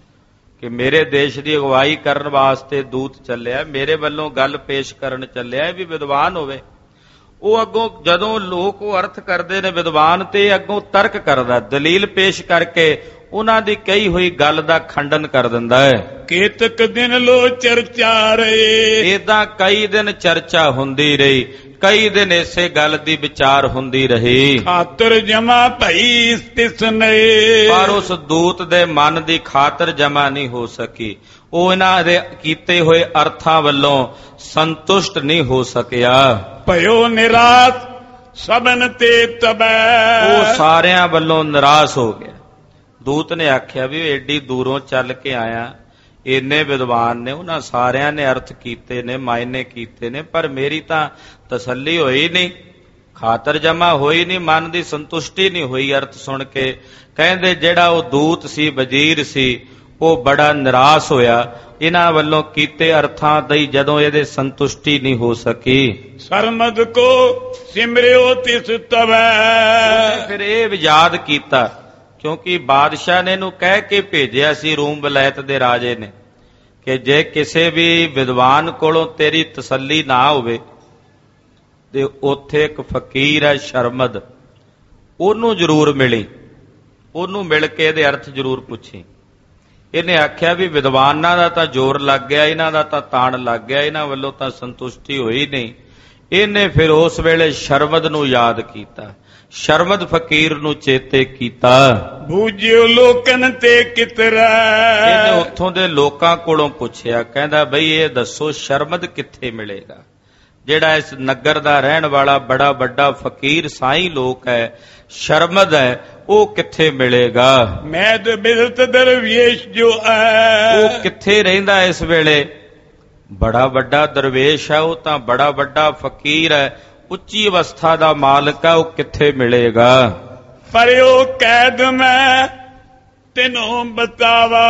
ਕਿ ਮੇਰੇ ਦੇਸ਼ ਦੀ ਅਗਵਾਈ ਕਰਨ ਵਾਸਤੇ ਦੂਤ ਚੱਲਿਆ, ਮੇਰੇ ਵੱਲੋਂ ਗੱਲ ਪੇਸ਼ ਕਰਨ ਚੱਲਿਆ। ਇਹ ਵੀ ਵਿਦਵਾਨ ਹੋਵੇ। ਉਹ ਅੱਗੋਂ ਜਦੋਂ ਲੋਕ ਉਹ ਅਰਥ ਕਰਦੇ ਨੇ ਵਿਦਵਾਨ, ਤੇ ਅੱਗੋਂ ਤਰਕ ਕਰਦਾ, ਦਲੀਲ ਪੇਸ਼ ਕਰਕੇ ਉਹਨਾਂ ਦੀ ਕਹੀ ਹੋਈ ਗੱਲ ਦਾ ਖੰਡਨ ਕਰ ਦਿੰਦਾ ਹੈ। ਕੇਤਕ ਦਿਨ ਲੋ ਚਰਚਾ ਰਹੇ, ਏਦਾਂ ਕਈ ਦਿਨ ਚਰਚਾ ਹੁੰਦੀ ਰਹੀ, ਕਈ ਦਿਨ ਇਸੇ ਗੱਲ ਦੀ ਵਿਚਾਰ ਹੁੰਦੀ ਰਹੀ। ਖਾਤਰ ਜਮਾ ਭਈ ਤਿਸ ਨਏ, ਪਰ ਉਸ ਦੂਤ ਦੇ ਮਨ ਦੀ ਖਾਤਰ ਜਮਾ ਨਹੀਂ ਹੋ ਸਕੀ। ਉਹ ਇਹਨਾਂ ਦੇ ਕੀਤੇ ਹੋਏ ਅਰਥਾਂ ਵੱਲੋਂ ਸੰਤੁਸ਼ਟ ਨਹੀਂ ਹੋ ਸਕਿਆ। ਭਇਓ ਨਿਰਾਸ ਸਭਨ ਤੇ ਤਬੈ, ਉਹ ਸਾਰਿਆਂ ਵੱਲੋਂ ਨਿਰਾਸ਼ ਹੋ ਗਿਆ। ਦੂਤ ਨੇ ਆਖਿਆ ਵੀ ਏਡੀ ਦੂਰੋਂ ਚੱਲ ਕੇ ਆਇਆ, ਇੰਨੇ ਵਿਦਵਾਨ ਨੇ, ਉਹਨਾਂ ਸਾਰਿਆਂ ਨੇ ਅਰਥ ਕੀਤੇ ਨੇ, ਮਾਇਨੇ ਕੀਤੇ ਨੇ, ਪਰ ਮੇਰੀ ਤਾਂ ਤਸੱਲੀ ਹੋਈ ਨਹੀਂ, ਖਾਤਰ ਜਮਾ ਹੋਈ ਨਹੀਂ, ਮਨ ਦੀ ਸੰਤੁਸ਼ਟੀ ਨਹੀਂ ਹੋਈ ਅਰਥ ਸੁਣ ਕੇ। ਕਹਿੰਦੇ ਜਿਹੜਾ ਉਹ ਦੂਤ ਸੀ, ਵਜ਼ੀਰ ਸੀ, ਉਹ ਬੜਾ ਨਿਰਾਸ਼ ਹੋਇਆ ਇਹਨਾਂ ਵੱਲੋਂ ਕੀਤੇ ਅਰਥਾਂ ਦੀ, ਜਦੋਂ ਇਹਦੇ ਸੰਤੁਸ਼ਟੀ ਨਹੀਂ ਹੋ ਸਕੀ। ਸਰਮਦ ਕੋ ਸਿਮਰਿਓ ਤਿਸ ਤਵੈ, ਫਿਰ ਇਹ ਯਾਦ ਕੀਤਾ, ਕਿਉਂਕਿ ਬਾਦਸ਼ਾਹ ਨੇ ਇਹਨੂੰ ਕਹਿ ਕੇ ਭੇਜਿਆ ਸੀ, ਰੂਮ ਵਲਾਇਤ ਦੇ ਰਾਜੇ ਨੇ, ਕਿ ਜੇ ਕਿਸੇ ਵੀ ਵਿਦਵਾਨ ਕੋਲੋਂ ਤੇਰੀ ਤਸੱਲੀ ਨਾ ਹੋਵੇ ਤੇ ਉੱਥੇ ਇੱਕ ਫਕੀਰ ਹੈ ਸ਼ਰਮਦ, ਉਹਨੂੰ ਜ਼ਰੂਰ ਮਿਲੀ, ਉਹਨੂੰ ਮਿਲ ਕੇ ਇਹਦੇ ਅਰਥ ਜ਼ਰੂਰ ਪੁੱਛੀ। ਇਹਨੇ ਆਖਿਆ ਵੀ ਵਿਦਵਾਨਾਂ ਦਾ ਤਾਂ ਜ਼ੋਰ ਲੱਗ ਗਿਆ, ਇਹਨਾਂ ਦਾ ਤਾਂ ਤਾਣ ਲੱਗ ਗਿਆ, ਇਹਨਾਂ ਵੱਲੋਂ ਤਾਂ ਸੰਤੁਸ਼ਟੀ ਹੋਈ ਨਹੀਂ। ਇਹਨੇ ਫਿਰ ਉਸ ਵੇਲੇ ਸ਼ਰਮਦ ਨੂੰ ਯਾਦ ਕੀਤਾ, ਸ਼ਰਮਦ ਫਕੀਰ ਨੂੰ ਚੇਤੇ ਕੀਤਾ। ਬੂਝਿਓ ਲੋਕਨ ਤੇ ਕਿਤਰਾ, ਇਹਨੇ ਉੱਥੋਂ ਦੇ ਲੋਕਾਂ ਕੋਲੋਂ ਪੁੱਛਿਆ, ਕਹਿੰਦਾ ਬਈ ਇਹ ਦੱਸੋ ਸ਼ਰਮਦ ਕਿੱਥੇ ਮਿਲੇਗਾ, ਜਿਹੜਾ ਇਸ ਨਗਰ ਦਾ ਰਹਿਣ ਵਾਲਾ ਬੜਾ ਵੱਡਾ ਫਕੀਰ ਸਾਈਂ ਲੋਕ ਹੈ, ਸ਼ਰਮਦ ਹੈ, ਉਹ ਕਿੱਥੇ ਮਿਲੇਗਾ। ਮੈਦ ਬਿਰਤ ਦਰਵੇਸ਼ ਜੋ ਹੈ, ਉਹ ਕਿੱਥੇ ਰਹਿੰਦਾ ਇਸ ਵੇਲੇ, ਬੜਾ ਵੱਡਾ ਦਰਵੇਸ਼ ਹੈ, ਉਹ ਤਾਂ ਬੜਾ ਵੱਡਾ ਫਕੀਰ ਹੈ, ਉੱਚੀ ਅਵਸਥਾ ਦਾ ਮਾਲਕ ਹੈ, ਉਹ ਕਿੱਥੇ ਮਿਲੇਗਾ। ਪਰਿਓ ਕੈਦ ਮੈਂ ਤੈਨੂੰ ਬਤਾਵਾ,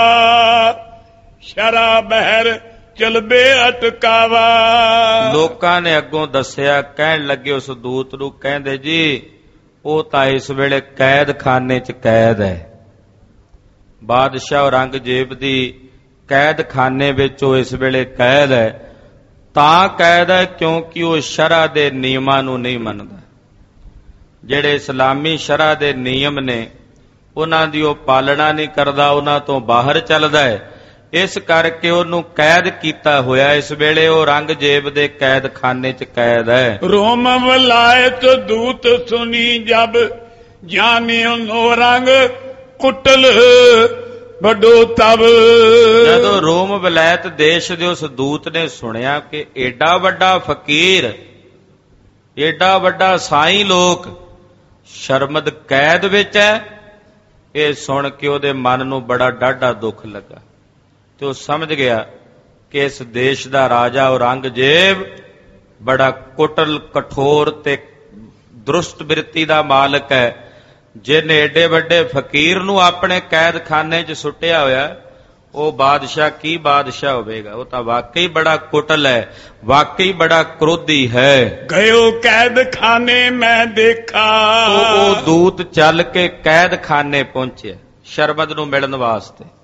ਸ਼ਰਾ ਬਹਿਰ ਚਲਬੇ ਅਟਕਾਵਾ। ਲੋਕਾਂ ਨੇ ਅੱਗੋਂ ਦੱਸਿਆ, ਕਹਿਣ ਲੱਗੇ ਉਸ ਦੂਤ ਨੂੰ, ਕਹਿੰਦੇ ਜੀ ਉਹ ਤਾਂ ਇਸ ਵੇਲੇ ਕੈਦ ਖਾਨੇ 'ਚ ਕੈਦ ਹੈ, ਬਾਦਸ਼ਾਹ ਔਰੰਗਜ਼ੇਬ ਦੀ ਕੈਦ ਖਾਨੇ ਵਿੱਚ ਉਹ ਇਸ ਵੇਲੇ ਕੈਦ ਹੈ। ਤਾਂ ਕੈਦ ਹੈ ਕਿਉਂਕਿ ਉਹ ਸ਼ਰਅ ਦੇ ਨਿਯਮਾਂ ਨੂੰ ਨਹੀਂ ਮੰਨਦਾ, ਜਿਹੜੇ ਇਸਲਾਮੀ ਸ਼ਰਅ ਦੇ ਨਿਯਮ ਨੇ ਉਹਨਾਂ ਦੀ ਉਹ ਪਾਲਣਾ ਨਹੀਂ ਕਰਦਾ, ਉਹਨਾਂ ਤੋਂ ਬਾਹਰ ਚੱਲਦਾ ਹੈ। ਇਸ ਕਰਕੇ ਉਹਨੂੰ ਕੈਦ ਕੀਤਾ ਹੋਇਆ, ਇਸ ਵੇਲੇ ਉਹ ਔਰੰਗਜ਼ੇਬ ਦੇ ਕੈਦਖਾਨੇ 'ਚ ਕੈਦ ਹੈ। ਰੋਮ ਵਲਾਇਤ ਦੂਤ ਸੁਣੀ ਜਬ, ਜਾਨਿਓ ਨੋ ਰੰਗ ਕੁਟਲ ਵੱਡੋ ਤਬ। ਜਦੋਂ ਰੋਮ ਵਲਾਇਤ ਦੇਸ਼ ਦੇ ਉਸ ਦੂਤ ਨੇ ਸੁਣਿਆ ਕਿ ਏਡਾ ਵੱਡਾ ਫਕੀਰ, ਏਡਾ ਵੱਡਾ ਸਾਈਂ ਲੋਕ ਸ਼ਰਮਦ ਕੈਦ ਵਿੱਚ ਹੈ, ਇਹ ਸੁਣ ਕੇ ਉਹਦੇ ਮਨ ਨੂੰ ਬੜਾ ਡਾਢਾ ਦੁੱਖ ਲੱਗਾ ਤੇ ਉਹ ਸਮਝ ਗਿਆ ਕਿ ਇਸ ਦੇਸ਼ ਦਾ ਰਾਜਾ ਔਰੰਗਜ਼ੇਬ ਬੜਾ ਕੁਟਲ, ਕਠੋਰ ਤੇ ਦਰੁਸਤ ਬਿਰਤੀ ਦਾ ਮਾਲਕ ਹੈ, ਜਿਹਨੇ ਏਡੇ ਵੱਡੇ ਫਕੀਰ ਨੂੰ ਆਪਣੇ ਕੈਦਖਾਨੇ 'ਚ ਸੁੱਟਿਆ ਹੋਇਆ। ਉਹ ਬਾਦਸ਼ਾਹ ਕੀ ਬਾਦਸ਼ਾਹ ਹੋਵੇਗਾ, ਉਹ ਤਾਂ ਵਾਕਈ ਬੜਾ ਕੁਟਲ ਹੈ, ਵਾਕਈ ਬੜਾ ਕ੍ਰੋਧੀ ਹੈ। ਗਇਓ ਕੈਦਖਾਨੇ ਮੈਂ ਦੇਖਾ, ਉਹ ਦੂਤ ਚੱਲ ਕੇ ਕੈਦਖਾਨੇ ਪਹੁੰਚਿਆ ਸ਼ਰਮਦ ਨੂੰ ਮਿਲਣ ਵਾਸਤੇ।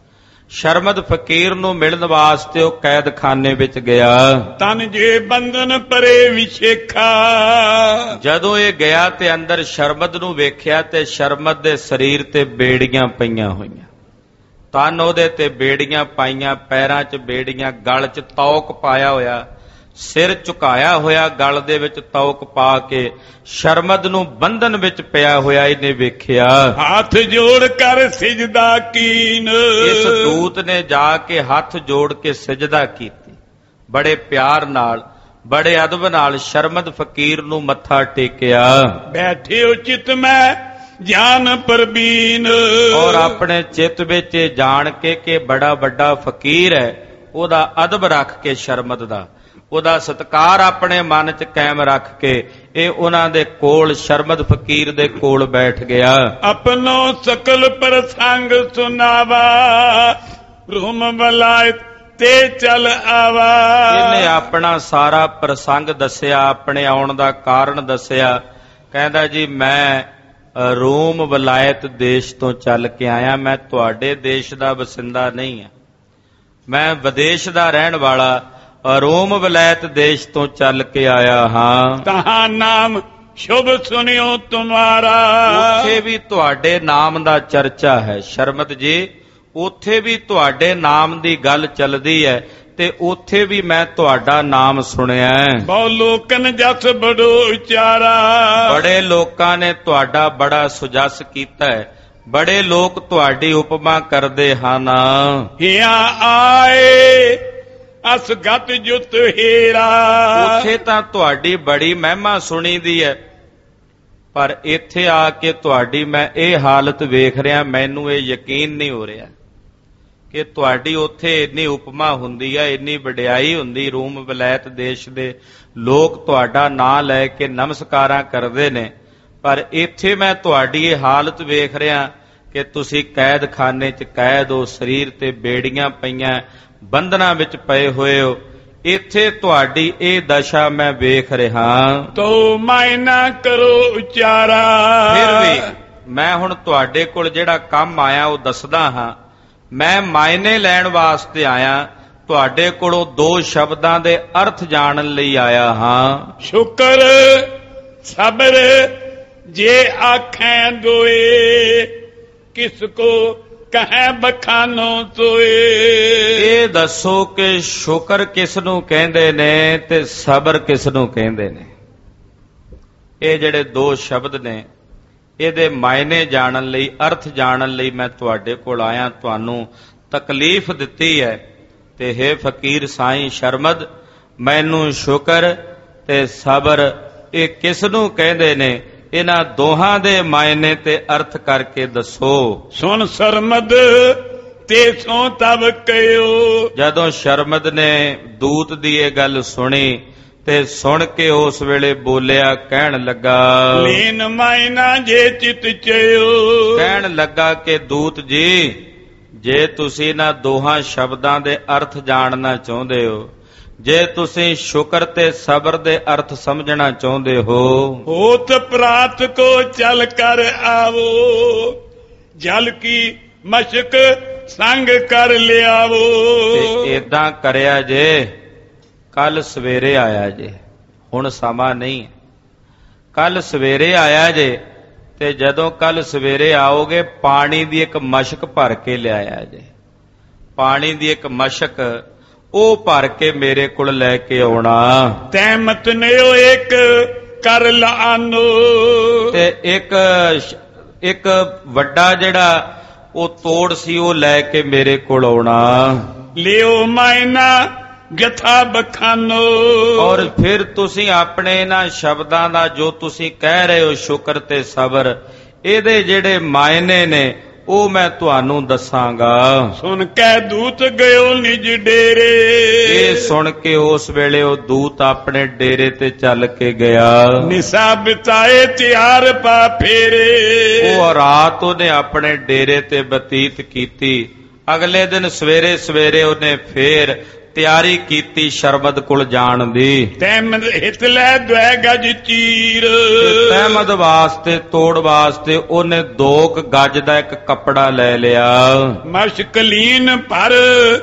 ਸ਼ਰਮਦ ਫਕੀਰ ਨੂੰ ਮਿਲਣ ਵਾਸਤੇ ਉਹ ਕੈਦਖਾਨੇ ਵਿੱਚ ਗਿਆ। ਤਨ ਜੇ ਬੰਧਨ ਪਰੇ ਵਿਸ਼ੇਖਾ, ਜਦੋਂ ਇਹ ਗਿਆ ਤੇ ਅੰਦਰ ਸ਼ਰਮਦ ਨੂੰ ਵੇਖਿਆ ਤੇ ਸ਼ਰਮਦ ਦੇ ਸਰੀਰ ਤੇ ਬੇੜੀਆਂ ਪਈਆਂ ਹੋਈਆਂ, ਤਨ ਉਹਦੇ ਤੇ ਬੇੜੀਆਂ ਪਾਈਆਂ, ਪੈਰਾਂ 'ਚ ਬੇੜੀਆਂ, ਗਲ 'ਚ ਤੌਕ ਪਾਇਆ ਹੋਇਆ, ਸਿਰ ਝੁਕਾਇਆ ਹੋਇਆ, ਗਲ ਦੇ ਵਿੱਚ ਤੌਕ ਪਾ ਕੇ ਸ਼ਰਮਦ ਨੂੰ ਬੰਧਨ ਵਿੱਚ ਪਿਆ ਹੋਇਆ ਇਹਨੇ ਵੇਖਿਆ। ਹੱਥ ਜੋੜ ਕਰ ਸਿਜਦਾ ਕੀਨ, ਇਸ ਦੂਤ ਨੇ ਜਾ ਕੇ ਹੱਥ ਜੋੜ ਕੇ ਸਿਜਦਾ ਕੀਤੀ, ਬੜੇ ਪਿਆਰ ਨਾਲ, ਬੜੇ ਅਦਬ ਨਾਲ ਸ਼ਰਮਦ ਫਕੀਰ ਨੂੰ ਮੱਥਾ ਟੇਕਿਆ। ਬੈਠਿਓ ਚਿਤ ਮੈਂ ਜਾਨ ਪ੍ਰਬੀਨ, ਔਰ ਆਪਣੇ ਚਿੱਤ ਵਿੱਚ ਜਾਣ ਕੇ ਕਿ ਬੜਾ ਵੱਡਾ ਫਕੀਰ ਹੈ, ਉਹਦਾ ਅਦਬ ਰੱਖ ਕੇ ਸ਼ਰਮਦ ਦਾ, ਉਹਦਾ ਸਤਿਕਾਰ ਆਪਣੇ ਮਨ 'ਚ ਕਾਇਮ ਰੱਖ ਕੇ ਇਹ ਉਹਨਾਂ ਦੇ ਕੋਲ, ਸ਼ਰਮਦ ਫਕੀਰ ਦੇ ਕੋਲ ਬੈਠ ਗਿਆ। ਆਪਣੋ ਸਕਲ ਪ੍ਰਸੰਗ ਸੁਨਾਵਾ, ਰੂਮ ਬਲਾਇਤ ਤੇ ਚਲ ਆਵਾ। ਇਹਨੇ ਆਪਣਾ ਸਾਰਾ ਪ੍ਰਸੰਗ ਦੱਸਿਆ, ਆਪਣੇ ਆਉਣ ਦਾ ਕਾਰਨ ਦੱਸਿਆ। ਕਹਿੰਦਾ ਜੀ ਮੈਂ ਰੋਮ ਵਲਾਇਤ ਦੇਸ਼ ਤੋਂ ਚੱਲ ਕੇ ਆਇਆ, ਮੈਂ ਤੁਹਾਡੇ ਦੇਸ਼ ਦਾ ਵਸਿੰਦਾ ਨਹੀਂ ਹਾਂ, ਮੈਂ ਵਿਦੇਸ਼ ਦਾ ਰਹਿਣ ਵਾਲਾ ਰੋਮ ਵਲਾਇਤ ਦੇਸ਼ ਤੋਂ ਚੱਲ ਕੇ ਆਇਆ ਹਾਂ। ਤਹਾਂ ਨਾਮ ਸ਼ੁਭ ਸੁਨਿਓ ਤੁਮਾਰਾ, ਉੱਥੇ ਵੀ ਤੁਹਾਡੇ ਨਾਮ ਦਾ ਚਰਚਾ ਹੈ। ਸ਼ਰਮਦ ਜੀ ਉੱਥੇ ਵੀ ਤੁਹਾਡੇ ਨਾਮ ਦੀ ਗੱਲ ਚੱਲਦੀ ਹੈ ਤੇ ਉੱਥੇ ਵੀ ਮੈਂ ਤੁਹਾਡਾ ਨਾਮ ਸੁਣਿਆ ਹੈ। ਬਹੁ ਲੋਕਨ ਜਸ ਬੜੋ ਉਚਾਰਾ, ਬੜੇ ਲੋਕਾਂ ਨੇ ਤੁਹਾਡਾ ਬੜਾ ਸੁਜਸ ਕੀਤਾ ਹੈ, ਬੜੇ ਲੋਕ ਤੁਹਾਡੀ ਉਪਮਾ ਕਰਦੇ ਹਨ। ਹਿਆ ਆਏ ਅਸਗਤ ਜੁਤ ਹੀਰਾ, ਉੱਥੇ ਤਾਂ ਤੁਹਾਡੀ ਬੜੀ ਮਹਿਮਾ ਸੁਣੀ ਦੀ ਹੈ, ਪਰ ਇੱਥੇ ਆ ਕੇ ਤੁਹਾਡੀ ਮੈਂ ਇਹ ਹਾਲਤ ਵੇਖ ਰਿਹਾ, ਮੈਨੂੰ ਇਹ ਯਕੀਨ ਨਹੀਂ ਹੋ ਰਿਹਾ ਕਿ ਤੁਹਾਡੀ ਉੱਥੇ ਇੰਨੀ ਉਪਮਾ ਹੁੰਦੀ ਹੈ, ਇੰਨੀ ਵਡਿਆਈ ਹੁੰਦੀ। ਰੂਮ ਵਲਾਇਤ ਦੇਸ਼ ਦੇ ਲੋਕ ਤੁਹਾਡਾ ਨਾਂ ਲੈ ਕੇ ਨਮਸਕਾਰਾਂ ਕਰਦੇ ਨੇ, ਪਰ ਇੱਥੇ ਮੈਂ ਤੁਹਾਡੀ ਇਹ ਹਾਲਤ ਵੇਖ ਰਿਹਾ ਕਿ ਤੁਸੀਂ ਕੈਦਖਾਨੇ 'ਚ ਕੈਦ ਹੋ, ਸਰੀਰ ਤੇ ਬੇੜੀਆਂ ਪਈਆਂ, ਬੰਧਨਾਂ ਵਿੱਚ ਪਏ ਹੋਏ ਹੋ, ਇੱਥੇ ਤੁਹਾਡੀ ਇਹ ਦਸ਼ਾ ਮੈਂ ਵੇਖ ਰਿਹਾ। ਤੋ ਮਾਇਨਾ ਕਰੋ ਉਚਾਰਾ, ਫਿਰ ਵੀ ਮੈਂ ਹੁਣ ਤੁਹਾਡੇ ਕੋਲ ਜਿਹੜਾ ਕੰਮ ਆਇਆ ਉਹ ਦੱਸਦਾ ਹਾਂ। ਮੈਂ ਮਾਇਨੇ ਲੈਣ ਵਾਸਤੇ ਆਇਆ, ਤੁਹਾਡੇ ਕੋਲੋਂ ਦੋ ਸ਼ਬਦਾਂ ਦੇ ਅਰਥ ਜਾਣਨ ਲਈ ਆਇਆ ਹਾਂ। ਸ਼ੁਕਰ ਸਬਰ ਜੇ ਆਖੈਂ ਦੋਏ, ਕਿਸ ਕੋ ਕਹੈ ਬਖਾਨੋ ਤੋਏ। ਇਹ ਦੱਸੋ ਕਿ ਸ਼ੁਕਰ ਕਿਸ ਨੂੰ ਕਹਿੰਦੇ ਨੇ ਤੇ ਸਬਰ ਕਿਸ ਨੂੰ ਕਹਿੰਦੇ ਨੇ। ਇਹ ਜਿਹੜੇ ਦੋ ਸ਼ਬਦ ਨੇ ਇਹਦੇ ਮਾਇਨੇ ਜਾਣਨ ਲਈ, ਅਰਥ ਜਾਣਨ ਲਈ ਮੈਂ ਤੁਹਾਡੇ ਕੋਲ ਆਇਆ, ਤੁਹਾਨੂੰ ਤਕਲੀਫ ਦਿੱਤੀ ਹੈ ਤੇ ਹੈ ਫਕੀਰ ਸਾਈਂ ਸ਼ਰਮਦ, ਮੈਨੂੰ ਸ਼ੁਕਰ ਤੇ ਸਬਰ ਇਹ ਕਿਸ ਨੂੰ ਕਹਿੰਦੇ ਨੇ, ਇਹਨਾਂ ਦੋਹਾਂ ਦੇ ਮਾਇਨੇ ਤੇ ਅਰਥ ਕਰਕੇ ਦੱਸੋ। ਸੁਣ ਸ਼ਰਮਦ ਤੇ ਸੋ ਤਬ ਕਹਿਓ, ਜਦੋਂ ਸ਼ਰਮਦ ਨੇ ਦੂਤ ਦੀ ਇਹ ਗੱਲ ਸੁਣੀ ਤੇ ਸੁਣ ਕੇ ਉਸ ਵੇਲੇ ਬੋਲਿਆ, ਕਹਿਣ ਲੱਗਾ, ਲੀਨ ਮਾਇਨਾ ਜੇ ਚਿਤ ਚਿਓ। ਕਹਿਣ ਲੱਗਾ ਕਿ ਦੂਤ ਜੀ, ਜੇ ਤੁਸੀਂ ਇਹਨਾਂ ਦੋਹਾਂ ਸ਼ਬਦਾਂ ਦੇ ਅਰਥ ਜਾਣਨਾ ਚਾਹੁੰਦੇ ਹੋ, ਜੇ ਤੁਸੀਂ ਸ਼ੁਕਰ ਤੇ ਸਬਰ ਦੇ ਅਰਥ ਸਮਝਣਾ ਚਾਹੁੰਦੇ ਹੋ, ਹੋਤ ਪ੍ਰਾਤ ਕੋ ਚਲ ਕਰ ਆਵੋ, ਜਲ ਕੀ ਮਸ਼ਕ ਸੰਗ ਕਰ ਲਿਆਵੋ। ਤੇ ਏਦਾਂ ਕਰਿਆ ਜੇ, ਕੱਲ ਸਵੇਰੇ ਆਇਆ ਜੇ, ਹੁਣ ਸਮਾਂ ਨਹੀਂ, ਕੱਲ ਸਵੇਰੇ ਆਇਆ ਜੇ, ਤੇ ਜਦੋਂ ਕੱਲ ਸਵੇਰੇ ਆਓਗੇ ਪਾਣੀ ਦੀ ਇੱਕ ਮਸ਼ਕ ਭਰ ਕੇ ਲਿਆਇਆ ਜੇ, ਪਾਣੀ ਦੀ ਇੱਕ ਮਸ਼ਕ ਉਹ ਭਰ ਕੇ ਮੇਰੇ ਕੋਲ ਲੈ ਕੇ ਆਉਣਾ। ਤੈ ਮਤਨਿਓ ਇੱਕ ਕਰ ਲਾਨੋ, ਤੇ ਇੱਕ ਇੱਕ ਵੱਡਾ ਜਿਹੜਾ ਉਹ ਤੋੜ ਸੀ ਉਹ ਲੈ ਕੇ ਮੇਰੇ ਕੋਲ ਆਉਣਾ। ਲਿਓ ਮਾਇਨਾ ਜਥਾ ਬਖਾਨੋ, ਔਰ ਫਿਰ ਤੁਸੀਂ ਆਪਣੇ ਇਹਨਾਂ ਸ਼ਬਦਾਂ ਦਾ ਜੋ ਤੁਸੀਂ ਕਹਿ ਰਹੇ ਹੋ ਸ਼ੁਕਰ ਤੇ ਸਬਰ, ਇਹਦੇ ਜਿਹੜੇ ਮਾਇਨੇ ਨੇ ਉਹ ਮੈਂ ਤੁਹਾਨੂੰ ਦੱਸਾਂਗਾ। ਸੁਣ ਕੇ ਦੂਤ ਗਇਓ ਨਿਜ ਡੇਰੇ, ਇਹ ਸੁਣ ਕੇ ਉਸ ਵੇਲੇ ਉਹ ਦੂਤ ਆਪਣੇ ਡੇਰੇ ਤੇ ਚੱਲ ਕੇ ਗਿਆ। ਨਿਸਾ ਬਿਤਾਏ ਤਿਆਰ ਪਾ ਫੇਰੇ, ਉਹ ਰਾਤ ਉਹਨੇ ਆਪਣੇ ਡੇਰੇ ਤੇ ਬਤੀਤ ਕੀਤੀ, ਅਗਲੇ ਦਿਨ ਸਵੇਰੇ ਸਵੇਰੇ ਉਹਨੇ ਫੇਰ ਤਿਆਰੀ ਕੀਤੀ ਸ਼ਰਮਦ ਕੋਲ ਜਾਣ ਦੀ। ਤਹਿਮਦ ਹਿਤ ਲੈ ਦੁਐ ਗਜ ਚੀਰ, ਤਹਿਮਦ ਵਾਸਤੇ ਤੋੜ ਵਾਸਤੇ ਉਹਨੇ ਦੋ ਕੁ ਗਜ ਦਾ ਇੱਕ ਕੱਪੜਾ ਲੈ ਲਿਆ। ਮਸ਼ਕਲੀਨ ਭਰ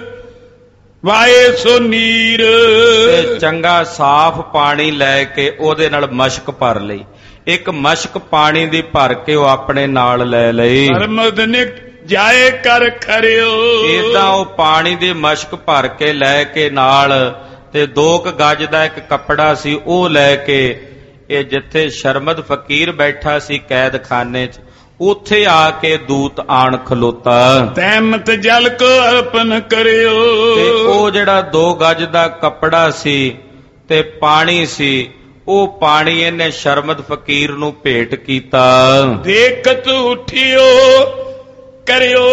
ਵਾਏ ਸੋ ਨੀਰ, ਤੇ ਚੰਗਾ ਸਾਫ਼ ਪਾਣੀ ਲੈ ਕੇ ਉਹਦੇ ਨਾਲ ਮਸ਼ਕ ਭਰ ਲਈ। ਇੱਕ ਮਸ਼ਕ ਪਾਣੀ ਦੀ ਭਰ ਕੇ ਉਹ ਆਪਣੇ ਨਾਲ ਲੈ ਲਈ। ਸਰਮਦ ਨਿਕ ਜਾਏ ਕਰ ਖਰਿਓ, ਏਦਾਂ ਉਹ ਪਾਣੀ ਦੀ ਮਸ਼ਕ ਭਰ ਕੇ ਲੈ ਕੇ ਨਾਲ, ਤੇ ਦੋ ਕੁ ਗਜ ਦਾ ਇੱਕ ਕੱਪੜਾ ਸੀ ਉਹ ਲੈ ਕੇ ਇਹ ਜਿੱਥੇ ਸ਼ਰਮਦ ਫਕੀਰ ਬੈਠਾ ਸੀ ਕੈਦਖਾਨੇ 'ਚ, ਉੱਥੇ ਆ ਕੇ ਦੂਤ ਆਣ ਖਲੋਤਾ। ਤਹਿਮਤ ਜਲ ਕੋ ਅਰਪਨ ਕਰਿਓ, ਤੇ ਉਹ ਜਿਹੜਾ ਦੋ ਗਜ ਦਾ ਕੱਪੜਾ ਸੀ ਤੇ ਪਾਣੀ ਸੀ, ਉਹ ਪਾਣੀ ਇਹਨੇ ਸ਼ਰਮਦ ਫਕੀਰ ਨੂੰ ਭੇਟ ਕੀਤਾ। ਦੇਖਤ ਉਠਿਓ ਕਰਿਓ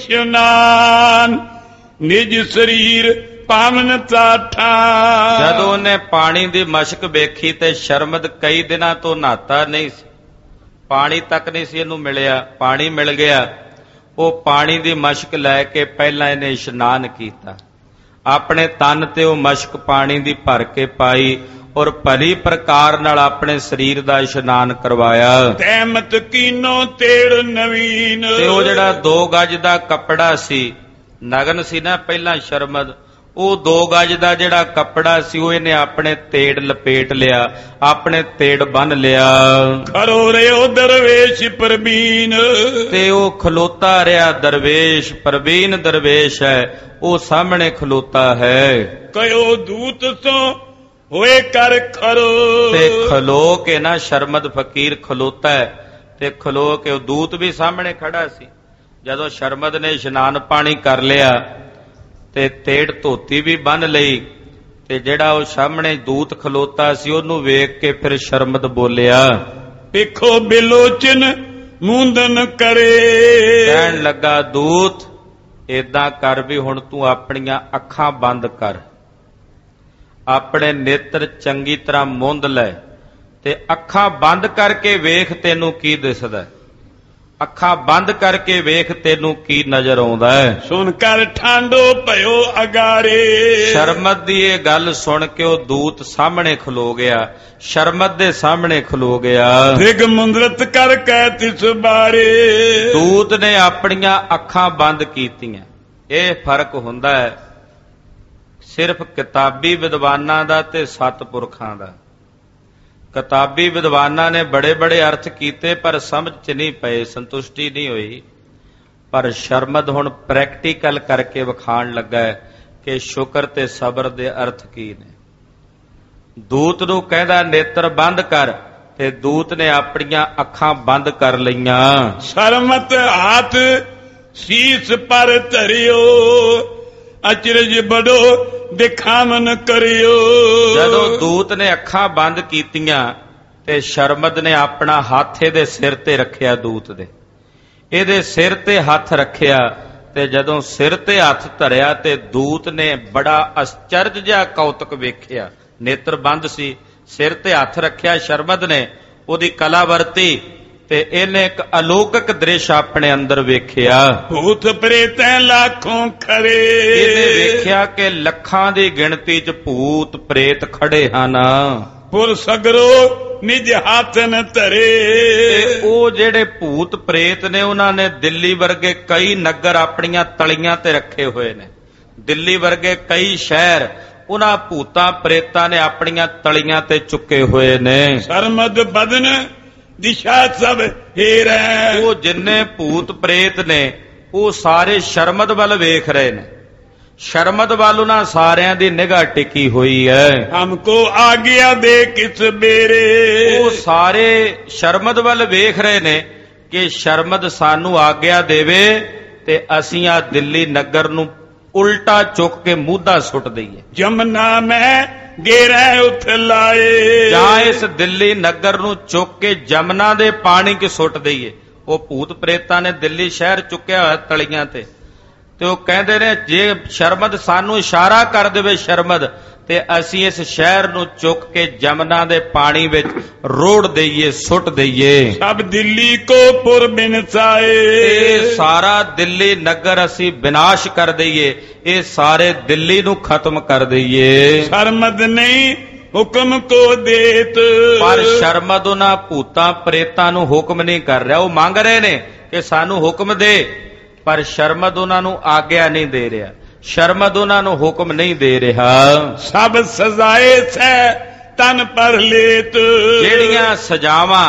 ਇਸ਼ਨਾਨ, ਨਿਜ ਸਰੀਰ ਪਾਵਨ ਤਾਠਾ। ਜਦੋਂ ਉਹਨੇ ਪਾਣੀ ਦੀ ਮਸ਼ਕ ਵੇਖੀ ਤੇ ਸ਼ਰਮਦ ਕਈ ਦਿਨਾਂ ਤੋਂ ਨਹਾਤਾ ਨਹੀਂ ਸੀ, ਪਾਣੀ ਤੱਕ ਨਹੀਂ ਸੀ ਇਹਨੂੰ ਮਿਲਿਆ। ਪਾਣੀ ਮਿਲ ਗਿਆ, ਉਹ ਪਾਣੀ ਦੀ ਮਸ਼ਕ ਲੈ ਕੇ ਪਹਿਲਾਂ ਇਹਨੇ ਇਸ਼ਨਾਨ ਕੀਤਾ। ਆਪਣੇ ਤਨ ਤੇ ਉਹ ਮਸ਼ਕ ਪਾਣੀ ਦੀ ਭਰ ਕੇ ਪਾਈ ਔਰ ਭਲੀ ਪ੍ਰਕਾਰ ਨਾਲ ਆਪਣੇ ਸਰੀਰ ਦਾ ਇਸ਼ਨਾਨ ਕਰਵਾਇਆ। ਤਹਿਮਤ ਕੀਨੋ ਤੇੜ ਨਵੀਨ, ਤੇ ਉਹ ਜਿਹੜਾ ਦੋ ਗਜ ਦਾ ਕੱਪੜਾ ਸੀ, ਨਗਨ ਸੀ ਨਾ ਪਹਿਲਾਂ ਸ਼ਰਮਦ, ਉਹ ਦੋ ਗਜ ਦਾ ਜਿਹੜਾ ਕੱਪੜਾ ਸੀ ਉਹ ਇਹਨੇ ਆਪਣੇ ਤੇੜ ਲਪੇਟ ਲਿਆ, ਆਪਣੇ ਤੇੜ ਬੰਨ ਲਿਆ। ਖਰੋ ਰਿਓ ਦਰਵੇਸ਼ ਪ੍ਰਬੀਨ, ਤੇ ਉਹ ਖਲੋਤਾ ਰਿਹਾ ਦਰਵੇਸ਼, ਪ੍ਰਬੀਨ ਦਰਵੇਸ਼ ਹੈ, ਉਹ ਸਾਹਮਣੇ ਖਲੋਤਾ ਹੈ। ਕਯੋ ਦੂਤ ਸੋ ਹੋਏ ਕਰ ਖਰੋ, ਤੇ ਖਲੋ ਕੇ ਨਾ ਸ਼ਰਮਦ ਫਕੀਰ ਖਲੋਤਾ ਹੈ, ਤੇ ਖਲੋ ਕੇ ਉਹ ਦੂਤ ਵੀ ਸਾਹਮਣੇ ਖੜਾ ਸੀ। ਜਦੋਂ ਸ਼ਰਮਦ ਨੇ ਇਸ਼ਨਾਨ ਪਾਣੀ ਕਰ ਲਿਆ ਤੇ ਤੇੜ ਧੋਤੀ ਵੀ ਬੰਨ ਲਈ, ਤੇ ਜਿਹੜਾ ਉਹ ਸਾਹਮਣੇ ਦੂਤ ਖਲੋਤਾ ਸੀ ਉਹਨੂੰ ਵੇਖ ਕੇ ਫਿਰ ਸ਼ਰਮਦ ਬੋਲਿਆ, ਵੇਖੋ ਬਿਲੋਚਨ ਮੂੰਦਨ ਕਰੇ। ਕਹਿਣ ਲੱਗਾ, ਦੂਤ ਏਦਾਂ ਕਰ ਵੀ ਹੁਣ ਤੂੰ ਆਪਣੀਆਂ ਅੱਖਾਂ ਬੰਦ ਕਰ, ਆਪਣੇ ਨੇਤਰ ਚੰਗੀ ਤਰ੍ਹਾਂ ਮੁੰਦ ਲੈ, ਤੇ ਅੱਖਾਂ ਬੰਦ ਕਰਕੇ ਵੇਖ ਤੈਨੂੰ ਕੀ ਦਿਸਦਾ। ਅੱਖਾਂ ਬੰਦ ਕਰਕੇ ਵੇਖ ਤੈਨੂੰ ਕੀ ਨਜ਼ਰ ਆਉਂਦਾ ਹੈ। ਸੁਣ ਕਰ ਠਾਂਡੋ ਭਇਓ ਅਗਾਰੇ, ਸ਼ਰਮਦ ਦੀ ਇਹ ਗੱਲ ਸੁਣ ਕੇ ਉਹ ਦੂਤ ਸਾਹਮਣੇ ਖਲੋ ਗਿਆ, ਸ਼ਰਮਦ ਦੇ ਸਾਹਮਣੇ ਖਲੋ ਗਿਆ। ਰਿਗ ਮੁੰਦਰਤ ਕਰ ਕਹਿ ਤਿਸ ਬਾਰੇ, ਦੂਤ ਨੇ ਆਪਣੀਆਂ ਅੱਖਾਂ ਬੰਦ ਕੀਤੀਆਂ। ਇਹ ਫਰਕ ਹੁੰਦਾ ਹੈ ਸਿਰਫ ਕਿਤਾਬੀ ਵਿਦਵਾਨਾਂ ਦਾ ਤੇ ਸਤਪੁਰਖਾਂ ਦਾ। ਕਿਤਾਬੀ ਵਿਦਵਾਨਾਂ ਨੇ ਬੜੇ ਬੜੇ ਅਰਥ ਕੀਤੇ ਪਰ ਸਮਝ ਚ ਨਹੀਂ ਪਏ, ਸੰਤੁਸ਼ਟੀ ਨਹੀਂ ਹੋਈ। ਪਰ ਸ਼ਰਮਦ ਹੁਣ ਪ੍ਰੈਕਟੀਕਲ ਕਰਕੇ ਵਿਖਾਣ ਲੱਗਾ ਹੈ ਕਿ ਸ਼ੁਕਰ ਤੇ ਸਬਰ ਦੇ ਅਰਥ ਕੀ ਨੇ। ਦੂਤ ਨੂੰ ਕਹਿੰਦਾ ਨੇਤਰ ਬੰਦ ਕਰ, ਤੇ ਦੂਤ ਨੇ ਆਪਣੀਆਂ ਅੱਖਾਂ ਬੰਦ ਕਰ ਲਈਆਂ। ਸ਼ਰਮਤ ਹਾਥ ਸੀਸ ਪਰ ਧਰਿਓ, ਅਚਰਜ ਬੜੋ ਦਿਖਾਵਨ ਕਰਿਓ। ਜਦੋਂ ਦੂਤ ਨੇ ਅੱਖਾਂ ਬੰਦ ਕੀਤੀਆਂ ਤੇ ਸ਼ਰਮਦ ਨੇ ਆਪਣਾ ਹੱਥ ਇਹਦੇ ਸਿਰ ਤੇ ਰੱਖਿਆ, ਦੂਤ ਦੇ ਇਹਦੇ ਸਿਰ ਤੇ ਹੱਥ ਰੱਖਿਆ, ਤੇ ਜਦੋਂ ਸਿਰ ਤੇ ਹੱਥ ਧਰਿਆ ਤੇ ਦੂਤ ਨੇ ਬੜਾ ਅਚਰਜ ਜਿਹਾ ਕੌਤਕ ਵੇਖਿਆ। ਨੇਤਰ ਬੰਦ ਸੀ, ਸਿਰ ਤੇ ਹੱਥ ਰੱਖਿਆ ਸ਼ਰਮਦ ਨੇ, ਉਹਦੀ ਕਲਾ ਵਰਤੀ, ਤੇ ਇਹਨੇ ਇੱਕ ਅਲੌਕਿਕ ਦ੍ਰਿਸ਼ ਆਪਣੇ ਅੰਦਰ ਵੇਖਿਆ। ਭੂਤ ਪ੍ਰੇਤੈ ਲੱਖੋਂ ਖੜੇ, ਇਹਨੇ ਵੇਖਿਆ ਕਿ ਲੱਖਾਂ ਦੀ ਗਿਣਤੀ 'ਚ ਭੂਤ ਪ੍ਰੇਤ ਖੜੇ ਹਨ। ਪੁਰ ਸਗਰੋ ਨਿਜ ਹੱਥ ਨ ਧਰੇ, ਤੇ ਉਹ ਜਿਹੜੇ ਭੂਤ ਪ੍ਰੇਤ ਨੇ ਉਹਨਾਂ ਨੇ ਦਿੱਲੀ ਵਰਗੇ ਕਈ ਨਗਰ ਆਪਣੀਆਂ ਤਲੀਆਂ ਤੇ ਰੱਖੇ ਹੋਏ ਨੇ। ਦਿੱਲੀ ਵਰਗੇ ਕਈ ਸ਼ਹਿਰ ਉਹਨਾਂ ਭੂਤਾਂ ਪ੍ਰੇਤਾਂ ਨੇ ਆਪਣੀਆਂ ਤਲੀਆਂ ਤੇ ਚੁੱਕੇ ਹੋਏ ਨੇ। ਸ਼ਰਮਦ ਬਦਨ ਦਿਸ਼ਾ ਸਭ ਹੀਰੈ, ਉਹ ਜਿੰਨੇ ਭੂਤ ਪ੍ਰੇਤ ਨੇ ਉਹ ਸਾਰੇ ਸ਼ਰਮਦ ਵੱਲ ਵੇਖ ਰਹੇ ਨੇ। ਸ਼ਰਮਦ ਵੱਲ ਉਹਨਾਂ ਸਾਰਿਆਂ ਦੀ ਨਿਗਾਹ ਟਿਕੀ ਹੋਈ ਹੈ। ਹਮਕੋ ਆਗਿਆ ਦੇ ਕਿਸ ਬੇਰੇ, ਉਹ ਸਾਰੇ ਸ਼ਰਮਦ ਵੱਲ ਵੇਖ ਰਹੇ ਨੇ ਕਿ ਸ਼ਰਮਦ ਸਾਨੂੰ ਆਗਿਆ ਦੇਵੇ ਤੇ ਅਸੀਂ ਆ ਦਿੱਲੀ ਨਗਰ ਨੂੰ ਉਲਟਾ ਚੁੱਕ ਕੇ ਮੂਧਾ ਸੁੱਟ ਦਈਏ। ਜਮਨਾ ਮੈਂ ਗੇਰਾ ਉਥ ਲਾਏ, ਜਾਂ ਇਸ ਦਿੱਲੀ ਨਗਰ ਨੂੰ ਚੁੱਕ ਕੇ ਜਮਨਾ ਦੇ ਪਾਣੀ 'ਚ ਸੁੱਟ ਦਈਏ। ਉਹ ਭੂਤ ਪ੍ਰੇਤਾਂ ਨੇ ਦਿੱਲੀ ਸ਼ਹਿਰ ਚੁੱਕਿਆ ਹੋਇਆ ਤਲੀਆਂ ਤੇ, ਤੇ ਉਹ ਕਹਿੰਦੇ ਨੇ ਜੇ ਸ਼ਰਮਦ ਸਾਨੂੰ ਇਸ਼ਾਰਾ ਕਰ ਦੇਵੇ ਸ਼ਰਮਦ ਤੇ ਅਸੀਂ ਇਸ ਸ਼ਹਿਰ ਨੂੰ ਚੁੱਕ ਕੇ ਜਮਨਾ ਦੇ ਪਾਣੀ ਵਿੱਚ ਰੋੜ ਦਈਏ, ਸੁੱਟ ਦਈਏ। ਸਭ ਦਿੱਲੀ ਕੋ ਪੁਰ ਬਿਨਸਾਏ, ਇਹ ਸਾਰਾ ਦਿੱਲੀ ਨਗਰ ਅਸੀਂ ਵਿਨਾਸ਼ ਕਰ ਦਈਏ, ਇਹ ਸਾਰੇ ਦਿੱਲੀ ਨੂੰ ਖਤਮ ਕਰ ਦਈਏ। ਸ਼ਰਮਦ ਨਹੀਂ ਹੁਕਮ ਕੋ ਦੇਤ, ਪਰ ਸ਼ਰਮਦ ਉਹਨਾਂ ਭੂਤਾਂ ਪ੍ਰੇਤਾਂ ਨੂੰ ਹੁਕਮ ਨਹੀਂ ਕਰ ਰਿਹਾ। ਉਹ ਮੰਗ ਰਹੇ ਨੇ ਕਿ ਸਾਨੂੰ ਹੁਕਮ ਦੇ, ਪਰ ਸ਼ਰਮਦ ਉਹਨਾਂ ਨੂੰ ਆਗਿਆ ਨਹੀਂ ਦੇ ਰਿਹਾ, ਸ਼ਰਮਦ ਉਹਨਾਂ ਨੂੰ ਹੁਕਮ ਨਹੀਂ ਦੇ ਰਿਹਾ। ਸਭ ਸਜ਼ਾਏ ਸੈ ਤਨ ਪਰ ਲੇਤ, ਜਿਹੜੀਆਂ ਸਜ਼ਾਵਾਂ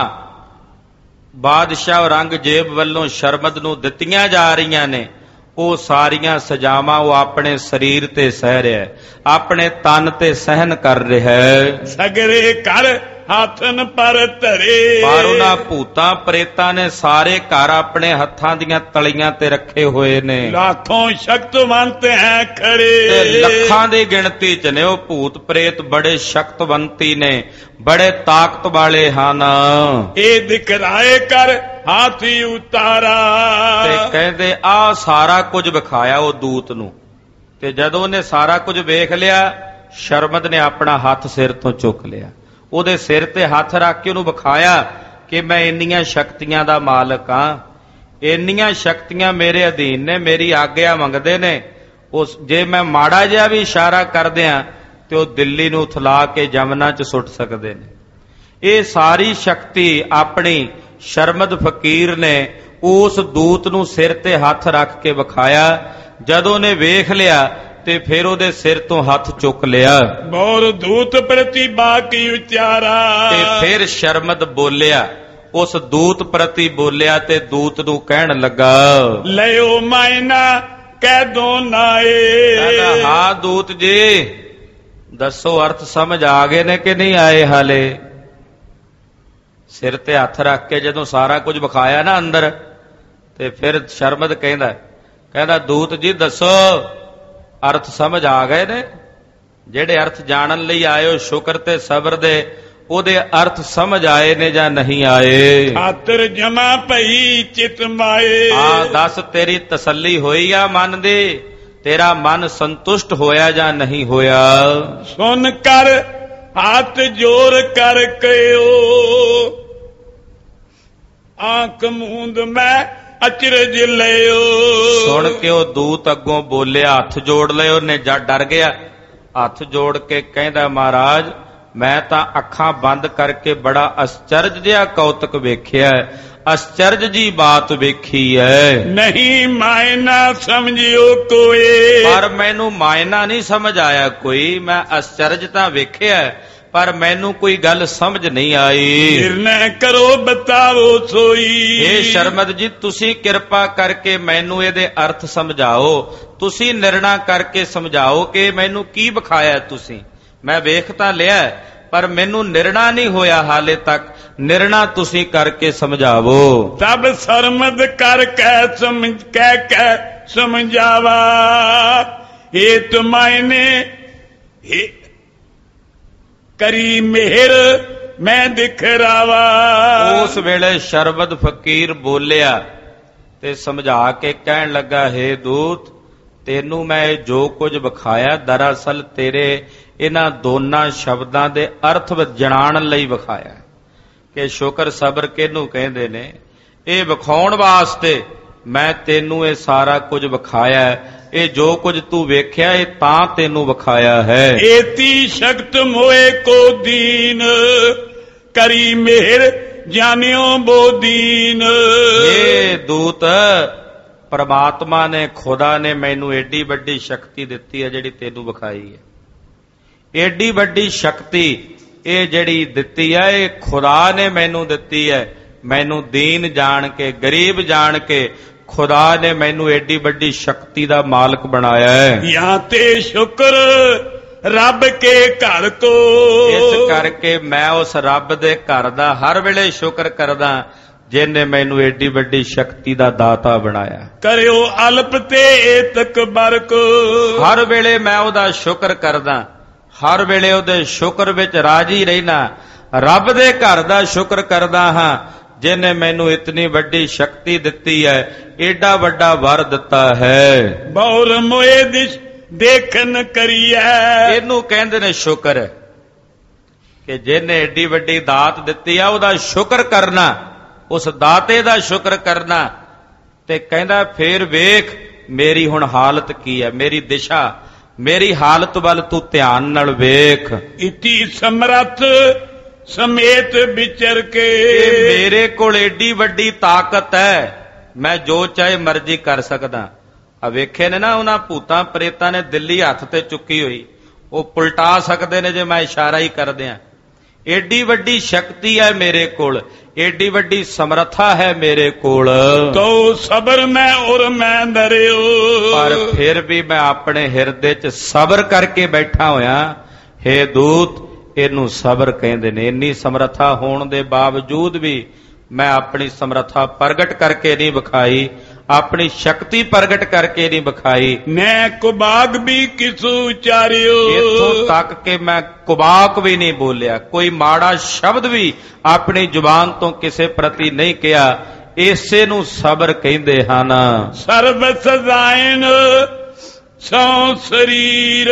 ਬਾਦਸ਼ਾਹ ਔਰੰਗਜ਼ੇਬ ਵੱਲੋਂ ਸ਼ਰਮਦ ਨੂੰ ਦਿੱਤੀਆਂ ਜਾ ਰਹੀਆਂ ਨੇ, ਉਹ ਸਾਰੀਆਂ ਸਜ਼ਾਵਾਂ ਉਹ ਆਪਣੇ ਸਰੀਰ ਤੇ ਸਹਿ ਰਿਹਾ ਹੈ, ਆਪਣੇ ਤਨ ਤੇ ਸਹਿਨ ਕਰ ਰਿਹਾ ਹੈ। ਸਗਰੇ ਕਰ ਹੱਥਨ ਪਰ ਧਰੇ, ਪਰ ਉਹਨਾਂ ਭੂਤਾਂ ਪ੍ਰੇਤਾਂ ਨੇ ਸਾਰੇ ਘਰ ਆਪਣੇ ਹੱਥਾਂ ਦੀਆਂ ਤਲੀਆਂ ਤੇ ਰੱਖੇ ਹੋਏ ਨੇ। ਲੱਖੋਂ ਸ਼ਕਤਵੰਤ ਹੈ ਖੜੇ, ਤੇ ਲੱਖਾਂ ਦੀ ਗਿਣਤੀ ਚ ਨੇ ਉਹ ਭੂਤ ਪ੍ਰੇਤ, ਬੜੇ ਸ਼ਕਤਵੰਤੀ ਨੇ, ਬੜੇ ਤਾਕਤ ਵਾਲੇ ਹਨ। ਇਹ ਦਿਖਰਾਏ ਕਰ ਹਾਥੀ ਉਤਾਰਾ, ਤੇ ਕਹਿੰਦੇ ਆ ਸਾਰਾ ਕੁਝ ਵਿਖਾਇਆ ਉਹ ਦੂਤ ਨੂੰ। ਤੇ ਜਦੋਂ ਉਹਨੇ ਸਾਰਾ ਕੁਝ ਵੇਖ ਲਿਆ, ਸ਼ਰਮਦ ਨੇ ਆਪਣਾ ਹੱਥ ਸਿਰ ਤੋਂ ਚੁੱਕ ਲਿਆ, ਉਹਦੇ ਸਿਰ ਤੇ ਹੱਥ ਰੱਖ ਕੇ ਉਹਨੂੰ ਵਿਖਾਇਆ ਕਿ ਮੈਂ ਇੰਨੀਆਂ ਸ਼ਕਤੀਆਂ ਦਾ ਮਾਲਕ ਹਾਂ, ਇੰਨੀਆਂ ਸ਼ਕਤੀਆਂ ਮੇਰੇ ਅਧੀਨ ਨੇ, ਮੇਰੀ ਆਗਿਆ ਮੰਗਦੇ ਨੇ। ਉਸ ਜੇ ਮੈਂ ਮਾੜਾ ਜਿਹਾ ਵੀ ਇਸ਼ਾਰਾ ਕਰਦਿਆਂ ਤੇ ਉਹ ਦਿੱਲੀ ਨੂੰ ਉਥਲਾ ਕੇ ਜਮਨਾ ਚ ਸੁੱਟ ਸਕਦੇ ਨੇ। ਇਹ ਸਾਰੀ ਸ਼ਕਤੀ ਆਪਣੀ ਸ਼ਰਮਦ ਫਕੀਰ ਨੇ ਉਸ ਦੂਤ ਨੂੰ ਸਿਰ ਤੇ ਹੱਥ ਰੱਖ ਕੇ ਵਿਖਾਇਆ। ਜਦੋਂ ਨੇ ਵੇਖ ਲਿਆ ਤੇ ਫਿਰ ਉਹਦੇ ਸਿਰ ਤੋਂ ਹੱਥ ਚੁੱਕ ਲਿਆ। ਬੋਰ ਦੂਤ ਪ੍ਰਤੀ ਬਾਕੀ ਉਚਾਰਾ, ਤੇ ਫਿਰ ਸ਼ਰਮਦ ਬੋਲਿਆ, ਉਸ ਦੂਤ ਪ੍ਰਤੀ ਬੋਲਿਆ ਤੇ ਦੂਤ ਨੂੰ ਕਹਿਣ ਲੱਗਾ, ਲਿਓ ਮਾਇਨਾ ਕਹਿ ਦੋ ਨਾਏ। ਕਹਿੰਦਾ ਹਾਂ ਦੂਤ ਜੀ, ਦੱਸੋ ਅਰਥ ਸਮਝ ਆ ਗਏ ਨੇ ਕਿ ਨਹੀਂ ਆਏ ਹਾਲੇ? ਸਿਰ ਤੇ ਹੱਥ ਰੱਖ ਕੇ ਜਦੋਂ ਸਾਰਾ ਕੁਝ ਵਿਖਾਇਆ ਨਾ ਅੰਦਰ, ਤੇ ਫਿਰ ਸ਼ਰਮਦ ਕਹਿੰਦਾ ਕਹਿੰਦਾ ਦੂਤ ਜੀ ਦੱਸੋ ਅਰਥ ਸਮਝ ਆ ਗਏ ਨੇ? ਜਿਹੜੇ ਅਰਥ ਜਾਣਨ ਲਈ ਆਏ ਹੋ ਸ਼ੁਕਰ ਤੇ ਸਬਰ ਦੇ, ਉਹਦੇ ਅਰਥ ਸਮਝ ਆਏ ਨੇ ਜਾਂ ਨਹੀਂ ਆਏ? ਖਾਤਰ ਜਮਾ ਭਈ ਚਿਤ ਮਾਏ, ਆ ਦੱਸ ਤੇਰੀ ਤਸੱਲੀ ਹੋਈ ਆ ਮਨ ਦੀ, ਤੇਰਾ ਮਨ ਸੰਤੁਸ਼ਟ ਹੋਇਆ ਜਾਂ ਨਹੀਂ ਹੋਇਆ? ਸੁਣ ਕਰ ਹੱਥ ਜੋਰ ਕਰ ਕਹਿਓ, ਆਂਖ ਮੂੰਦ ਮੈਂ ਅਚਰਜ ਲਿਓ। ਸੁਣ ਕੇ ਉਹ ਦੂਤ ਅੱਗੋਂ ਬੋਲਿਆ, ਹੱਥ ਜੋੜ ਲਏ, ਉਹਨੇ ਜਦ ਡਰ ਗਿਆ, ਹੱਥ ਜੋੜ ਕੇ ਕਹਿੰਦਾ ਮਹਾਰਾਜ ਮੈਂ ਤਾਂ ਅੱਖਾਂ ਬੰਦ ਕਰਕੇ ਬੜਾ ਅਸਚਰਜ ਜਿਹਾ ਕੌਤਕ ਵੇਖਿਆ, ਅਸਚਰਜ ਜੀ ਬਾਤ ਵੇਖੀ ਹੈ। ਨਹੀਂ ਮਾਇਨਾ ਸਮਝਿਓ ਕੋਈ, ਪਰ ਮੈਨੂੰ ਮਾਇਨਾ ਨਹੀਂ ਸਮਝ ਆਇਆ ਕੋਈ। ਮੈਂ ਅਸਚਰਜ ਤਾਂ ਵੇਖਿਆ ਪਰ ਮੈਨੂੰ ਕੋਈ ਗੱਲ ਸਮਝ ਨਹੀਂ ਆਈ। ਨਿਰਣੈ ਕਰੋ ਬਤਾਓ ਸੋਈ। ਇਹ ਸ਼ਰਮਦ ਜੀ ਤੁਸੀਂ ਕਿਰਪਾ ਕਰਕੇ ਮੈਨੂੰ ਇਹਦੇ ਅਰਥ ਸਮਝਾਓ, ਤੁਸੀਂ ਨਿਰਣਾ ਕਰਕੇ ਸਮਝਾਓ ਕਿ ਮੈਨੂੰ ਕੀ ਵਿਖਾਇਆ ਤੁਸੀਂ। ਮੈਂ ਵੇਖ ਤਾਂ ਲਿਆ ਪਰ ਮੈਨੂੰ ਨਿਰਣਾ ਨਹੀਂ ਹੋਇਆ ਹਾਲੇ ਤੱਕ, ਨਿਰਣਾ ਤੁਸੀਂ ਕਰਕੇ ਸਮਝਾਵੋ। ਤਬ ਸ਼ਰਮਦ ਕਰ ਕਹਿ ਸਮਝ ਕਹਿ ਕਹਿ ਸਮਝਾਵਾ, ਇਹ ਤੁਮਾਇਨੇ ਕਰੀ ਮਿਹਰ ਮੈਂ ਦਿਖਰਾਵਾ। ਉਸ ਵੇਲੇ ਸ਼ਰਮਦ ਫਕੀਰ ਬੋਲਿਆ ਤੇ ਸਮਝਾ ਕੇ ਕਹਿਣ ਲੱਗਾ, ਹੇ ਦੂਤ ਤੈਨੂੰ ਮੈਂ ਜੋ ਕੁਝ ਵਿਖਾਇਆ ਦਰਅਸਲ ਤੇਰੇ ਇਹਨਾਂ ਦੋਨਾਂ ਸ਼ਬਦਾਂ ਦੇ ਅਰਥ ਜਣਾਉਣ ਲਈ ਵਿਖਾਇਆ ਕਿ ਸ਼ੁਕਰ ਸਬਰ ਕਿਹਨੂੰ ਕਹਿੰਦੇ ਨੇ। ਇਹ ਵਿਖਾਉਣ ਵਾਸਤੇ ਮੈਂ ਤੈਨੂੰ ਇਹ ਸਾਰਾ ਕੁਝ ਵਿਖਾਇਆ, ਇਹ ਜੋ ਕੁਝ ਤੂੰ ਵੇਖਿਆ ਇਹ ਤਾਂ ਤੈਨੂੰ ਵਿਖਾਇਆ ਹੈ। ਏਤੀ ਸ਼ਕਤ ਮੋਏ ਕੋ ਦੀਨ, ਕਰੀ ਮਿਹਰ ਜਾਣਿਓ ਬੋਦੀਨ। ਇਹ ਦੂਤ ਪਰਮਾਤਮਾ ਨੇ, ਖੁਦਾ ਨੇ ਮੈਨੂੰ ਏਡੀ ਵੱਡੀ ਸ਼ਕਤੀ ਦਿੱਤੀ ਹੈ ਜਿਹੜੀ ਤੈਨੂੰ ਵਿਖਾਈ ਹੈ। ਏਡੀ ਵੱਡੀ ਸ਼ਕਤੀ ਇਹ ਜਿਹੜੀ ਦਿੱਤੀ ਹੈ ਇਹ ਖੁਦਾ ਨੇ ਮੈਨੂੰ ਦਿੱਤੀ ਹੈ। ਮੈਨੂੰ ਦੀਨ ਜਾਣ ਕੇ, ਗਰੀਬ ਜਾਣ ਕੇ ਖੁਦਾ ਨੇ ਮੈਨੂੰ ਏਡੀ ਵੱਡੀ ਸ਼ਕਤੀ ਦਾ ਮਾਲਕ ਬਣਾਇਆ ਹੈ। ਯਾ ਤੇ ਸ਼ੁਕਰ ਰੱਬ ਕੇ ਘਰ ਕੋ, ਇਸ ਕਰਕੇ ਮੈਂ ਉਸ ਰੱਬ ਦੇ ਘਰ ਦਾ ਹਰ ਵੇਲੇ ਸ਼ੁਕਰ ਕਰਦਾ ਜਿਹਨੇ ਮੈਨੂੰ ਏਡੀ ਵੱਡੀ ਸ਼ਕਤੀ ਦਾ ਦਾਤਾ ਬਣਾਇਆ। ਕਰਿਓ ਅਲਪ ਤੇ ਤਕਬਰ ਕੋ, ਹਰ ਵੇਲੇ ਮੈਂ ਉਹਦਾ ਸ਼ੁਕਰ ਕਰਦਾ, ਹਰ ਵੇਲੇ ਉਹਦੇ ਸ਼ੁਕਰ ਵਿੱਚ ਰਾਜੀ ਰਹਿਣਾ। ਰੱਬ ਦੇ ਘਰ ਦਾ ਸ਼ੁਕਰ ਕਰਦਾ ਹਾਂ ਜਿਹਨੇ ਮੈਨੂੰ ਇਤਨੀ ਵੱਡੀ ਸ਼ਕਤੀ ਦਿੱਤੀ ਹੈ, ਏਡਾ ਵੱਡਾ ਵਰ ਦਿੱਤਾ ਹੈ। ਬੌਰ ਮੋਏ ਦਿਸ਼ ਦੇਖਨ ਕਰੀਐ, ਇਹਨੂੰ ਕਹਿੰਦੇ ਨੇ ਸ਼ੁਕਰ, ਕਿ ਜਿਹਨੇ ਏਡੀ ਵੱਡੀ ਦਾਤ ਦਿੱਤੀ ਆ ਉਹਦਾ ਸ਼ੁਕਰ ਕਰਨਾ, ਉਸ ਦਾਤੇ ਦਾ ਸ਼ੁਕਰ ਕਰਨਾ। ਤੇ ਕਹਿੰਦਾ ਫੇਰ ਵੇਖ ਮੇਰੀ ਹੁਣ ਹਾਲਤ ਕੀ ਹੈ, ਮੇਰੀ ਦਿਸ਼ਾ, ਮੇਰੀ ਹਾਲਤ ਵੱਲ ਤੂੰ ਧਿਆਨ ਨਾਲ ਵੇਖ। ਇਤੀ ਸਮਰੱਥ ਸਮੇਤ ਵਿਚਰ ਕੇ, ਮੇਰੇ ਕੋਲ ਏਡੀ ਵੱਡੀ ਤਾਕਤ ਹੈ, ਮੈਂ ਜੋ ਚਾਹੇ ਮਰਜ਼ੀ ਕਰ ਸਕਦਾ। ਆ ਵੇਖੇ ਨੇ ਨਾ ਉਹਨਾਂ ਭੂਤਾਂ ਪ੍ਰੇਤਾਂ ਨੇ ਦਿੱਲੀ ਹੱਥ ਤੇ ਚੁੱਕੀ ਹੋਈ, ਉਹ ਪੁਲਟਾ ਸਕਦੇ ਨੇ ਜੇ ਮੈਂ ਇਸ਼ਾਰਾ ਹੀ ਕਰ ਦਿਆਂ। ਏਡੀ ਵੱਡੀ ਸ਼ਕਤੀ ਹੈ ਮੇਰੇ ਕੋਲ, ਏਡੀ ਵੱਡੀ ਸਮਰੱਥਾ ਹੈ ਮੇਰੇ ਕੋਲ। ਤੋ ਸਬਰ ਮੈਂ ਔਰ ਮੈਂ ਡਰਿਓ, ਪਰ ਫਿਰ ਵੀ ਮੈਂ ਆਪਣੇ ਹਿਰਦੇ 'ਚ ਸਬਰ ਕਰਕੇ ਬੈਠਾ ਹੋਇਆ। ਹੇ ਦੂਤ, ਇਹਨੂੰ ਸਬਰ ਕਹਿੰਦੇ ਨੇ। ਇੰਨੀ ਸਮਰੱਥਾ ਹੋਣ ਦੇ ਬਾਵਜੂਦ ਵੀ ਮੈਂ ਆਪਣੀ ਸਮਰੱਥਾ ਪ੍ਰਗਟ ਕਰਕੇ ਨਹੀਂ ਵਿਖਾਈ, ਆਪਣੀ ਸ਼ਕਤੀ ਪ੍ਰਗਟ ਕਰਕੇ ਨਹੀਂ ਵਿਖਾਈ। ਮੈਂ ਕੁਬਾਗ ਵੀ ਕਿਸੂ ਉਚਾਰਿਓ, ਇੱਥੋਂ ਤੱਕ ਕਿ ਮੈਂ ਕੁਬਾਕ ਵੀ ਨਹੀਂ ਬੋਲਿਆ, ਕੋਈ ਮਾੜਾ ਸ਼ਬਦ ਵੀ ਆਪਣੀ ਜ਼ੁਬਾਨ ਤੋਂ ਕਿਸੇ ਪ੍ਰਤੀ ਨਹੀਂ ਕਿਹਾ। ਇਸੇ ਨੂੰ ਸਬਰ ਕਹਿੰਦੇ ਹਨ। ਸਰਬ ਸਜ਼ਾਇਨ ਸੋ ਸਰੀਰ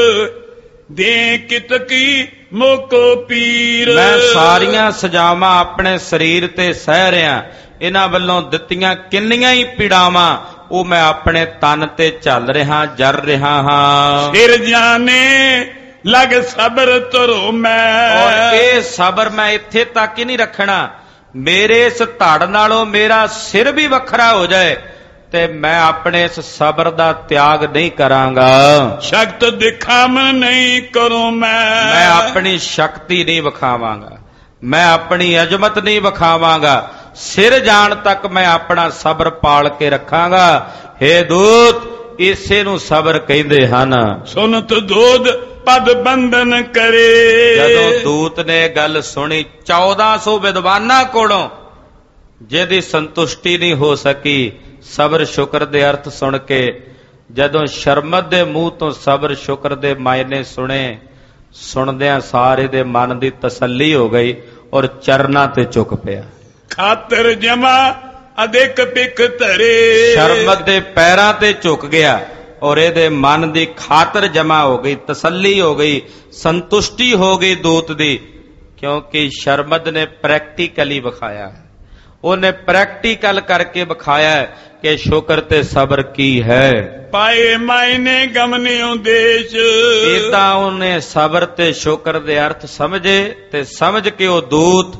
ਦੇ ਕਿਤ ਕੀ ਮੋਕੋ ਪੀਰ, ਮੈਂ ਸਾਰੀਆਂ ਸਜ਼ਾਵਾਂ ਆਪਣੇ ਸਰੀਰ ਤੇ ਸਹਿ ਰਿਆਂ। ਇਹਨਾਂ ਵੱਲੋਂ ਦਿੱਤੀਆਂ ਕਿੰਨੀਆਂ ਹੀ ਪੀੜਾਵਾਂ ਉਹ ਮੈਂ ਆਪਣੇ ਤਨ ਤੇ ਝੱਲ ਰਿਹਾ, ਜਰ ਰਿਹਾ ਹਾਂ। ਸਿਰ ਜਾਣੇ ਲਗ ਸਬਰ ਤੁਰੋ ਮੈਂ, ਔਰ ਇਹ ਸਬਰ ਮੈਂ ਇੱਥੇ ਤੱਕ ਹੀ ਨਹੀਂ ਰੱਖਣਾ, ਮੇਰੇ ਇਸ ਧੜ ਨਾਲੋਂ ਮੇਰਾ ਸਿਰ ਵੀ ਵੱਖਰਾ ਹੋ ਜਾਏ ਤੇ ਮੈਂ ਆਪਣੇ ਇਸ ਸਬਰ ਦਾ ਤਿਆਗ ਨਹੀਂ ਕਰਾਂਗਾ। ਸ਼ਕਤ ਦਿਖਾਮ ਨਹੀਂ ਕਰੂੰ ਮੈਂ, ਮੈਂ ਆਪਣੀ ਸ਼ਕਤੀ ਨਹੀਂ ਵਿਖਾਵਾਂਗਾ, ਮੈਂ ਆਪਣੀ ਅਜ਼ਮਤ ਨਹੀਂ ਵਿਖਾਵਾਂਗਾ। ਸਿਰ ਜਾਣ ਤੱਕ ਮੈਂ ਆਪਣਾ ਸਬਰ ਪਾਲ ਕੇ ਰੱਖਾਂਗਾ। ਹੇ ਦੂਤ, ਇਸੇ ਨੂੰ ਸਬਰ ਕਹਿੰਦੇ ਹਨ। ਸੁਨਤ ਦੂਧ ਪਦ ਬੰਧਨ ਕਰੇ, ਜਦੋਂ ਦੂਤ ਨੇ ਗੱਲ ਸੁਣੀ ਚੌਦਾਂ ਸੌ ਵਿਦਵਾਨਾਂ ਕੋਲੋਂ, ਜਿਹਦੀ ਸੰਤੁਸ਼ਟੀ ਨਹੀਂ ਹੋ ਸਕੀ ਸਬਰ ਸ਼ੁਕਰ ਦੇ ਅਰਥ ਸੁਣ ਕੇ, ਜਦੋਂ ਸ਼ਰਮਤ ਦੇ ਮੂੰਹ ਤੋਂ ਸਬਰ ਸ਼ੁਕਰ ਦੇ ਮਾਇਨੇ ਸੁਣੇ, ਸੁਣਦਿਆਂ ਸਾਰੇ ਦੇ ਮਨ ਦੀ ਤਸੱਲੀ ਹੋ ਗਈ ਔਰ ਚਰਨਾਂ ਤੇ ਝੁਕ ਪਿਆ। ਖਾਤਰ ਜਮਾ ਅਦਿਕ ਪਿਖ ਧਰੇ, ਸ਼ਰਮਤ ਦੇ ਪੈਰਾਂ ਤੇ ਝੁਕ ਗਿਆ ਔਰ ਇਹਦੇ ਮਨ ਦੀ ਖਾਤਰ ਜਮਾ ਹੋ ਗਈ, ਤਸੱਲੀ ਹੋ ਗਈ, ਸੰਤੁਸ਼ਟੀ ਹੋ ਗਈ ਦੂਤ ਦੀ, ਕਿਉਂਕਿ ਸ਼ਰਮਤ ਨੇ ਪ੍ਰੈਕਟੀਕਲੀ ਵਿਖਾਇਆ, ਉਹਨੇ ਪ੍ਰੈਕਟੀਕਲ ਕਰਕੇ ਵਿਖਾਇਆ ਕਿ ਸ਼ੁਕਰ ਤੇ ਸਬਰ ਕੀ ਹੈ। ਪਾਏ ਮਾਇਨੇ ਗਮਨੇ ਉਦੇਸ਼, ਇਦਾਂ ਉਹਨੇ ਸਬਰ ਤੇ ਸ਼ੁਕਰ ਦੇ ਅਰਥ ਸਮਝੇ ਤੇ ਸਮਝ ਕੇ ਉਹ ਦੂਤ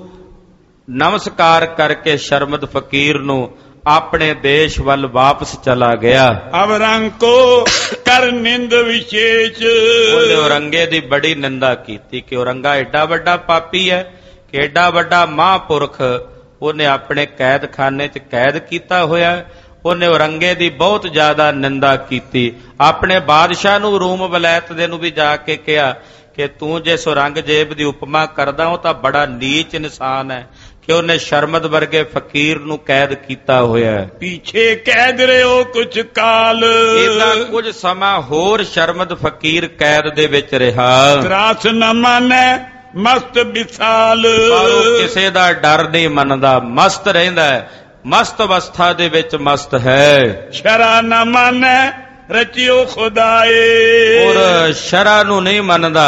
ਨਮਸਕਾਰ ਕਰਕੇ ਸ਼ਰਮਤ ਫਕੀਰ ਨੂੰ ਆਪਣੇ ਦੇਸ਼ ਵੱਲ ਵਾਪਸ ਚਲਾ ਗਿਆ। ਅਵਰੰਗ ਕੋ ਕਰ ਨਿੰਦ ਵਿਸ਼ੇਸ਼, ਉਹਨੇ ਔਰੰਗੇ ਦੀ ਬੜੀ ਨਿੰਦਾ ਕੀਤੀ ਕਿ ਔਰੰਗਾ ਏਡਾ ਵੱਡਾ ਪਾਪੀ ਹੈ ਕਿ ਏਡਾ ਵੱਡਾ ਮਹਾਂਪੁਰਖ ਉਹਨੇ ਆਪਣੇ ਕੈਦਖਾਨੇ 'ਚ ਕੈਦ ਕੀਤਾ ਹੋਇਆ। ਉਹਨੇ ਔਰੰਗੇ ਦੀ ਬਹੁਤ ਜ਼ਿਆਦਾ ਨਿੰਦਾ ਕੀਤੀ। ਆਪਣੇ ਬਾਦਸ਼ਾਹ ਨੂੰ, ਰੂਮ ਵਲੈਤ ਦੇ ਨੂੰ ਵੀ ਜਾ ਕੇ ਕਿਹਾ ਕਿ ਤੂੰ ਜਿਸ ਔਰੰਗਜ਼ੇਬ ਦੀ ਉਪਮਾ ਕਰਦਾ ਉਹ ਤਾਂ ਬੜਾ ਨੀਚ ਇਨਸਾਨ ਹੈ ਕਿ ਉਹਨੇ ਸ਼ਰਮਤ ਵਰਗੇ ਫਕੀਰ ਨੂੰ ਕੈਦ ਕੀਤਾ ਹੋਇਆ। ਪਿੱਛੇ ਕੈਦ ਰਿਓ ਕੁਝ ਕਾਲ, ਇਹਦਾ ਕੁਝ ਸਮਾਂ ਹੋਰ ਸ਼ਰਮਤ ਫਕੀਰ ਕੈਦ ਦੇ ਵਿੱਚ ਰਿਹਾ। ਤਰਾਸ ਨ ਮਾਨੈ ਮਸਤ ਵਿਸਾਲ, ਪਰ ਉਹ ਕਿਸੇ ਦਾ ਡਰ ਨਹੀਂ ਮੰਨਦਾ, ਮਸਤ ਰਹਿੰਦਾ ਹੈ, ਮਸਤ ਅਵਸਥਾ ਦੇ ਵਿੱਚ ਮਸਤ ਹੈ। ਸ਼ਰਾ ਨ ਮਾਨੈ ਰਚਿਓ ਖੁਦਾਏ, ਔਰ ਸ਼ਰਾ ਨੂੰ ਨਹੀਂ ਮੰਨਦਾ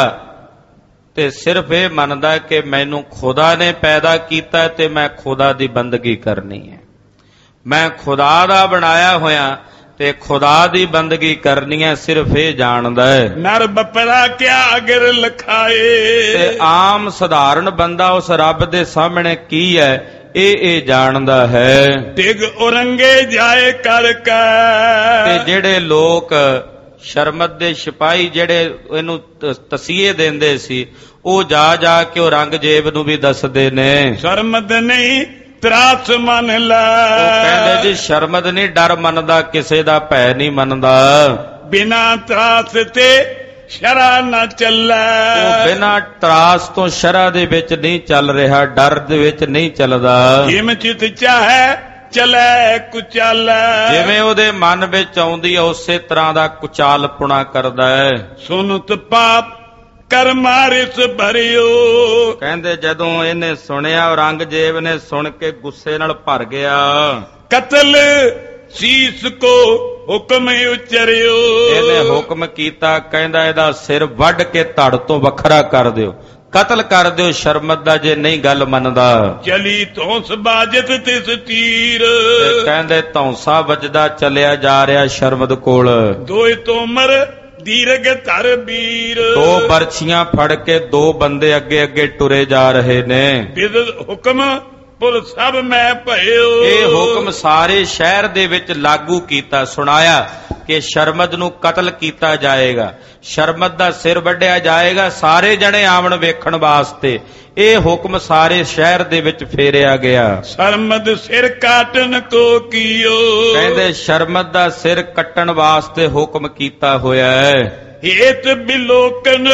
ਤੇ ਸਿਰਫ ਇਹ ਮੰਨਦਾ ਕਿ ਮੈਨੂੰ ਖੁਦਾ ਨੇ ਪੈਦਾ ਕੀਤਾ ਤੇ ਮੈਂ ਖੁਦਾ ਦੀ ਬੰਦਗੀ ਕਰਨੀ ਹੈ, ਮੈਂ ਖੁਦਾ ਦਾ ਬਣਾਇਆ ਹੋਇਆ ਤੇ ਖੁਦਾ ਦੀ ਬੰਦਗੀ ਕਰਨੀ ਹੈ, ਸਿਰਫ ਇਹ ਜਾਣਦਾ ਹੈ। ਨਰ ਬਪਰਾ ਕਿਆ ਅਗਰ ਲਖਾਏ, ਤੇ ਆਮ ਸਧਾਰਨ ਬੰਦਾ ਉਸ ਰੱਬ ਦੇ ਸਾਹਮਣੇ ਕੀ ਹੈ ਇਹ ਇਹ ਜਾਣਦਾ ਹੈ। ਤਿਗ ਔਰੰਗੇ ਜਾਏ ਕਰ ਕੈ, ਤੇ ਜਿਹੜੇ ਲੋਕ ਸ਼ਰਮਤ ਦੇ ਸਿਪਾਹੀ ਜਿਹੜੇ ਇਹਨੂੰ ਤਸੀਹੇ ਦਿੰਦੇ ਸੀ ਉਹ ਜਾ ਜਾ ਕੇ ਔਰੰਗਜ਼ੇਬ ਨੂੰ ਵੀ ਦੱਸਦੇ ਨੇ ਸ਼ਰਮਤ ਨਹੀਂ ਤਰਾਸ ਮੰਨ ਲੈ। ਉਹ ਕਹਿੰਦੇ ਜੀ ਸ਼ਰਮਤ ਨਹੀਂ ਡਰ ਮੰਨਦਾ, ਕਿਸੇ ਦਾ ਭੈ ਨਹੀਂ ਮੰਨਦਾ। ਬਿਨਾ ਤਰਾਸ ਤੇ ਸ਼ਰਾ ਨਾ ਚੱਲੈ, ਉਹ ਬਿਨਾ ਤਰਾਸ ਤੋਂ ਸ਼ਰਾ ਦੇ ਵਿੱਚ ਨਹੀਂ ਚੱਲ ਰਿਹਾ, ਡਰ ਦੇ ਵਿੱਚ ਨਹੀਂ ਚੱਲਦਾ। ਜਿਮ ਚਿਤ ਚਾਹੈ ਚਲੈ ਕੁਚਾਲੈ, ਜਿਵੇਂ ਉਹਦੇ ਮਨ ਵਿੱਚ ਆਉਂਦੀ ਹੈ ਉਸੇ ਤਰ੍ਹਾਂ ਦਾ ਕੁਚਾਲਪੁਣਾ ਕਰਦਾ ਹੈ। ਸੁਨਤ ਪਾਪ ਕਰ ਮਾਰਿਸ ਭਰਿਓ, ਕਹਿੰਦੇ ਜਦੋਂ ਇਹਨੇ ਸੁਣਿਆ ਔਰੰਗਜ਼ੇਬ ਨੇ ਸੁਣ ਕੇ ਗੁੱਸੇ ਨਾਲ ਭਰ ਗਿਆ। ਕਤਲ ਸੀਸ ਕੋ ਹੁਕਮ ਉਚਰਿਓ। ਇਹਨੇ ਹੁਕਮ ਕੀਤਾ, ਕਹਿੰਦਾ ਇਹਦਾ ਸਿਰ ਵੱਢ ਕੇ ਧੜ ਤੋਂ ਵੱਖਰਾ ਕਰ ਦਿਓ, ਕਤਲ ਕਰ ਦਿਓ ਸ਼ਰਮਦ ਦਾ, ਜੇ ਨਹੀਂ ਗੱਲ ਮੰਨਦਾ। ਚਲੀ ਧੌਂਸ ਬਾਜਤ ਤਿਸ ਤੀਰ, ਤੇ ਕਹਿੰਦੇ ਧੌਂਸਾ ਵੱਜਦਾ ਚੱਲਿਆ ਜਾ ਰਿਹਾ ਸ਼ਰਮਦ ਕੋਲ। ਦੋਇ ਤੋਮਰ ਦੀਰਘ ਧਰ ਵੀਰ, ਦੋ ਬਰਛੀਆਂ ਫੜ ਕੇ ਦੋ ਬੰਦੇ ਅੱਗੇ ਅੱਗੇ ਟੁਰੇ ਜਾ ਰਹੇ ਨੇ। ਬਿਦ ਹੁਕਮ ਪੁਰ ਸਭ ਮੈਂ ਭਇਓ, ਇਹ ਹੁਕਮ ਸਾਰੇ ਸ਼ਹਿਰ ਦੇ ਵਿੱਚ ਲਾਗੂ ਕੀਤਾ, ਸੁਣਾਇਆ ਕਿ ਸ਼ਰਮਦ ਨੂੰ ਕਤਲ ਕੀਤਾ ਜਾਏਗਾ, ਸ਼ਰਮਦ ਦਾ ਸਿਰ ਵੱਢਿਆ ਜਾਏਗਾ, ਸਾਰੇ ਜਣੇ ਆਵਣ ਵੇਖਣ ਵਾਸਤੇ। ਇਹ ਹੁਕਮ ਸਾਰੇ ਸ਼ਹਿਰ ਦੇ ਵਿੱਚ ਫੇਰਿਆ ਗਿਆ। ਸ਼ਰਮਦ ਸਿਰ ਕਾਟਨ ਕੋ ਕੀਓ, ਕਹਿੰਦੇ ਸ਼ਰਮਦ ਦਾ ਸਿਰ ਕੱਟਣ ਵਾਸਤੇ ਹੁਕਮ ਕੀਤਾ ਹੋਇਆ ਹੈ। ਹੇਤ ਬਿਲੋਕਨ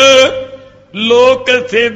ਲੋਕ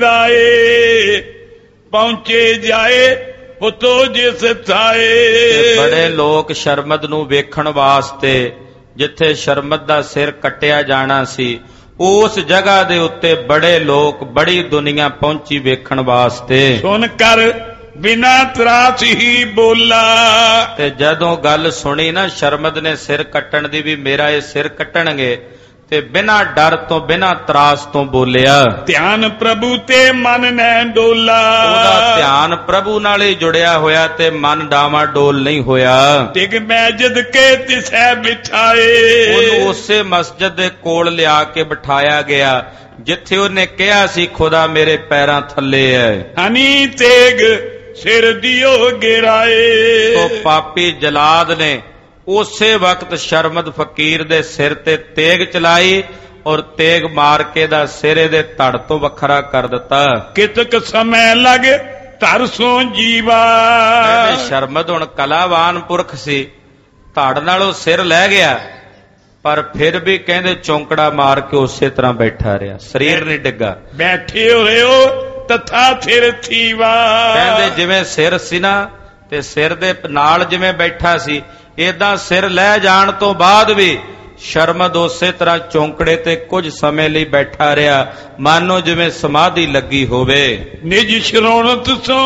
ਸਿਦਾਏ, ਪਹੁੰਚੇ ਜਾਏ ਪੁੱਤੋ ਜਿਸ ਥਾਏ। ਬੜੇ ਲੋਕ ਸ਼ਰਮਦ ਨੂੰ ਵੇਖਣ ਵਾਸਤੇ, ਜਿੱਥੇ ਸ਼ਰਮਦ ਦਾ ਸਿਰ ਕੱਟਿਆ ਜਾਣਾ ਸੀ, ਉਸ ਜਗ੍ਹਾ ਦੇ ਉੱਤੇ ਬੜੇ ਲੋਕ, ਬੜੀ ਦੁਨੀਆ ਪਹੁੰਚੀ ਵੇਖਣ ਵਾਸਤੇ। ਸੁਣ ਕਰ ਬਿਨਾ ਤਰਾਸ ਹੀ ਬੋਲਾ, ਤੇ ਜਦੋਂ ਗੱਲ ਸੁਣੀ ਨਾ ਸ਼ਰਮਦ ਨੇ ਸਿਰ ਕੱਟਣ ਦੀ, ਵੀ ਮੇਰਾ ਇਹ ਸਿਰ ਕੱਟਣਗੇ, ਤੇ ਬਿਨਾਂ ਡਰ ਤੋਂ ਬਿਨਾਂ ਤਰਾਸ ਤੋਂ ਬੋਲਿਆ। ਧਿਆਨ ਪ੍ਰਭੂ ਤੇ ਮਨ ਨੈ ਡੋਲਾ, ਉਹਦਾ ਧਿਆਨ ਪ੍ਰਭੂ ਨਾਲ ਹੀ ਜੁੜਿਆ ਹੋਇਆ ਤੇ ਮਨ ਡਾਵਾਂ ਡੋਲ ਨਹੀਂ ਹੋਇਆ। ਟਿਕ ਮੈਜਦ ਕੇ ਤਿਸੈ ਬਿਠਾਏ, ਉਹਨੂੰ ਉਸੇ ਮਸਜਿਦ ਦੇ ਕੋਲ ਲਿਆ ਕੇ ਬਿਠਾਇਆ ਗਿਆ ਜਿੱਥੇ ਉਹਨੇ ਕਿਹਾ ਸੀ ਖੁਦਾ ਮੇਰੇ ਪੈਰਾਂ ਥੱਲੇ ਹੈ। ਹਨੀ ਤੇਗ ਸਿਰ ਦਿਓ ਗਿਰਾਏ, ਤੋ ਪਾਪੀ ਜਲਾਦ ਨੇ ਉਸੇ ਵਕਤ ਸ਼ਰਮਦ ਫਕੀਰ ਦੇ ਸਿਰ ਤੇ ਤੇਗ ਚਲਾਈ ਔਰ ਤੇਗ ਮਾਰ ਕੇ ਦਾ ਸਿਰ ਇਹਦੇ ਧੜ ਤੋਂ ਵੱਖਰਾ ਕਰ ਦਿੱਤਾ। ਕਿਤਕ ਸਮੇਂ ਲੱਗ ਧਰ ਸੋ ਜੀਵਾ, ਕਹਿੰਦੇ ਸ਼ਰਮਦ ਹੁਣ ਕਲਾਵਾਨ ਪੁਰਖ ਸੀ, ਧੜ ਨਾਲੋਂ ਸਿਰ ਲੈ ਗਿਆ, ਪਰ ਫਿਰ ਵੀ ਕਹਿੰਦੇ ਚੌਂਕੜਾ ਮਾਰ ਕੇ ਉਸੇ ਤਰ੍ਹਾਂ ਬੈਠਾ ਰਿਹਾ, ਸਰੀਰ ਨਹੀਂ ਡਿੱਗਾ। ਬੈਠੇ ਹੋਏ ਹੋ ਤਥਾ ਸਿਰ ਥੀਵਾ, ਕਹਿੰਦੇ ਜਿਵੇਂ ਸਿਰ ਸੀ ਨਾ, ਤੇ ਸਿਰ ਦੇ ਨਾਲ ਜਿਵੇਂ ਬੈਠਾ ਸੀ, ਏਦਾਂ ਸਿਰ ਲੈ ਜਾਣ ਤੋਂ ਬਾਅਦ ਵੀ ਸ਼ਰਮਦ ਉਸੇ ਤਰ੍ਹਾਂ ਚੌਂਕੜੇ ਤੇ ਕੁਝ ਸਮੇਂ ਲਈ ਬੈਠਾ ਰਿਹਾ, ਮਾਨੋ ਜਿਵੇਂ ਸਮਾਧੀ ਲੱਗੀ ਹੋਵੇ। ਨਿਜ ਸ਼ਰੋਣਤ ਸੋ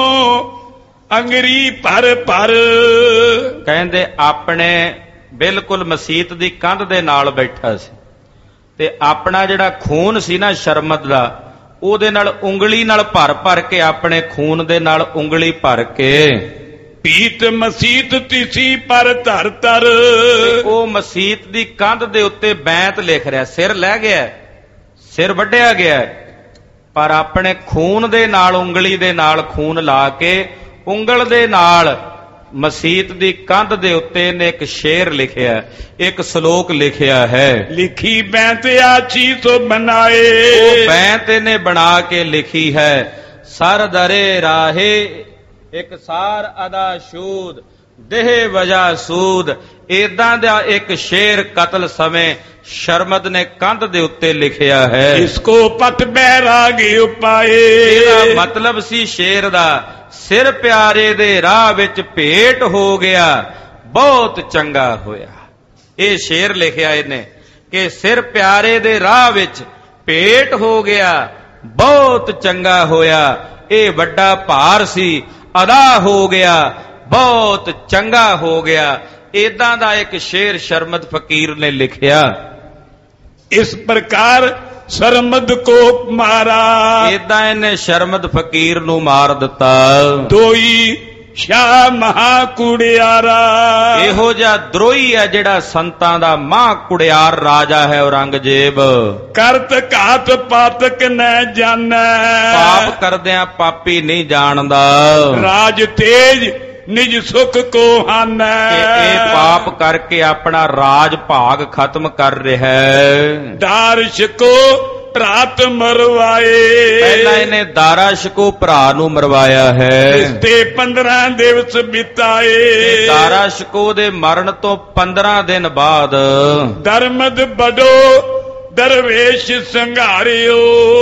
ਅੰਗਰੀ ਭਰ ਭਰ, ਕਹਿੰਦੇ ਆਪਣੇ ਬਿਲਕੁਲ ਮਸੀਤ ਦੀ ਕੰਧ ਦੇ ਨਾਲ ਬੈਠਾ ਸੀ, ਤੇ ਆਪਣਾ ਜਿਹੜਾ ਖੂਨ ਸੀ ਨਾ ਸ਼ਰਮਦ ਦਾ, ਉਹਦੇ ਨਾਲ ਉਂਗਲੀ ਨਾਲ ਭਰ ਭਰ ਕੇ, ਆਪਣੇ ਖੂਨ ਦੇ ਨਾਲ ਉਂਗਲੀ ਭਰ ਕੇ ਪੀਤ ਮਸੀਤ ਤਿਸੀ ਪਰ ਧਰ ਧਰ, ਉਹ ਮਸੀਤ ਦੀ ਕੰਧ ਦੇ ਉੱਤੇ ਬੈਂਤ ਲਿਖ ਰਿਹਾ। ਸਿਰ ਲੈ ਗਿਆ, ਸਿਰ ਵੱਢਿਆ ਗਿਆ, ਪਰ ਆਪਣੇ ਖੂਨ ਦੇ ਨਾਲ, ਉਂਗਲੀ ਦੇ ਨਾਲ ਖੂਨ ਲਾ ਕੇ, ਉਂਗਲ ਦੇ ਨਾਲ ਮਸੀਤ ਦੀ ਕੰਧ ਦੇ ਉੱਤੇ ਇਹਨੇ ਇੱਕ ਸ਼ੇਰ ਲਿਖਿਆ, ਇੱਕ ਸ਼ਲੋਕ ਲਿਖਿਆ ਹੈ। ਲਿਖੀ ਬੈਂਤ ਆਛੀ ਸੋ ਬਣਾਏ, ਉਹ ਬੈਂਤ ਇਹਨੇ ਬਣਾ ਕੇ ਲਿਖੀ ਹੈ। ਸਰ ਦਰੇ ਰਾਹੇ ਇੱਕ ਸਾਰ ਅਦਾ ਸ਼ੂਦ, ਦੇਹ ਵਜਾ ਸੂਦ। ਏਦਾਂ ਦਾ ਇੱਕ ਸ਼ੇਰ ਕਤਲ ਸਮੇਂ ਸ਼ਰਮਦ ਨੇ ਕੰਧ ਦੇ ਉੱਤੇ ਲਿਖਿਆ ਹੈ। ਇਸਕੋ ਪਤ ਬੈਰਾਗ ਉਪਾਏ, ਇਹਦਾ ਮਤਲਬ ਸੀ ਸ਼ੇਰ ਦਾ, ਸਿਰ ਪਿਆਰੇ ਦੇ ਰਾਹ ਵਿੱਚ ਭੇਟ ਹੋ ਗਿਆ, ਬਹੁਤ ਚੰਗਾ ਹੋਇਆ। ਇਹ ਸ਼ੇਰ ਲਿਖਿਆ ਇਹਨੇ ਕਿ ਸਿਰ ਪਿਆਰੇ ਦੇ ਰਾਹ ਵਿੱਚ ਭੇਟ ਹੋ ਗਿਆ, ਬਹੁਤ ਚੰਗਾ ਹੋਇਆ। ਇਹ ਵੱਡਾ ਭਾਰ ਸੀ, ਅਦਾ ਹੋ ਗਿਆ, ਬਹੁਤ ਚੰਗਾ ਹੋ ਗਿਆ। ਏਦਾਂ ਦਾ ਇੱਕ ਸ਼ੇਰ ਸ਼ਰਮਦ ਫਕੀਰ ਨੇ ਲਿਖਿਆ। ਇਸ ਪ੍ਰਕਾਰ ਸ਼ਰਮਦ ਕੋ ਮਾਰਾ, ਏਦਾਂ ਇਹਨੇ ਸ਼ਰਮਦ ਫਕੀਰ ਨੂੰ ਮਾਰ ਦਿੱਤਾ। ਦੋਈ ਸ਼ਾਹ ਮਹਾ ਕੁੜਿਆਰਾ, ਇਹੋ ਜਿਹਾ ਦਰੋਹੀ ਹੈ ਜਿਹੜਾ ਸੰਤਾਂ ਦਾ ਮਹਾ ਕੁੜਿਆਰ ਰਾਜਾ ਹੈ ਔਰੰਗਜ਼ੇਬ। ਕਰਤ ਘਾਤ ਪਾਤਕ ਨੈ ਜਾਣੈ, ਪਾਪ ਕਰਦਿਆਂ ਪਾਪੀ ਨਹੀਂ ਜਾਣਦਾ। ਰਾਜ ਤੇਜ ਨਿਜ ਸੁਖ ਕੋ ਹਾਨੈ, ਇਹ ਪਾਪ ਕਰਕੇ ਆਪਣਾ ਰਾਜ ਭਾਗ ਖਤਮ ਕਰ ਰਿਹਾ ਹੈ। ਦਾਰਸ਼ ਕੋ ਭਰਾਤ ਮਰਵਾਏ, ਪਹਿਲਾਂ ਇਹਨੇ ਦਾਰਾਸ਼ਕੋ ਭਰਾ ਨੂੰ ਮਰਵਾਇਆ ਹੈ। ਇਸ ਤੇ ਪੰਦਰਾਂ ਦਿਵਸ ਬਿਤਾਏ, ਦਾਰਾਸ਼ਕੋ ਦੇ ਮਰਨ ਤੋਂ ਪੰਦਰਾਂ ਦਿਨ ਬਾਅਦ ਦਰਮਦ ਬਡੋ ਦਰਵੇਸ਼ ਸੰਘਾਰਿਓ,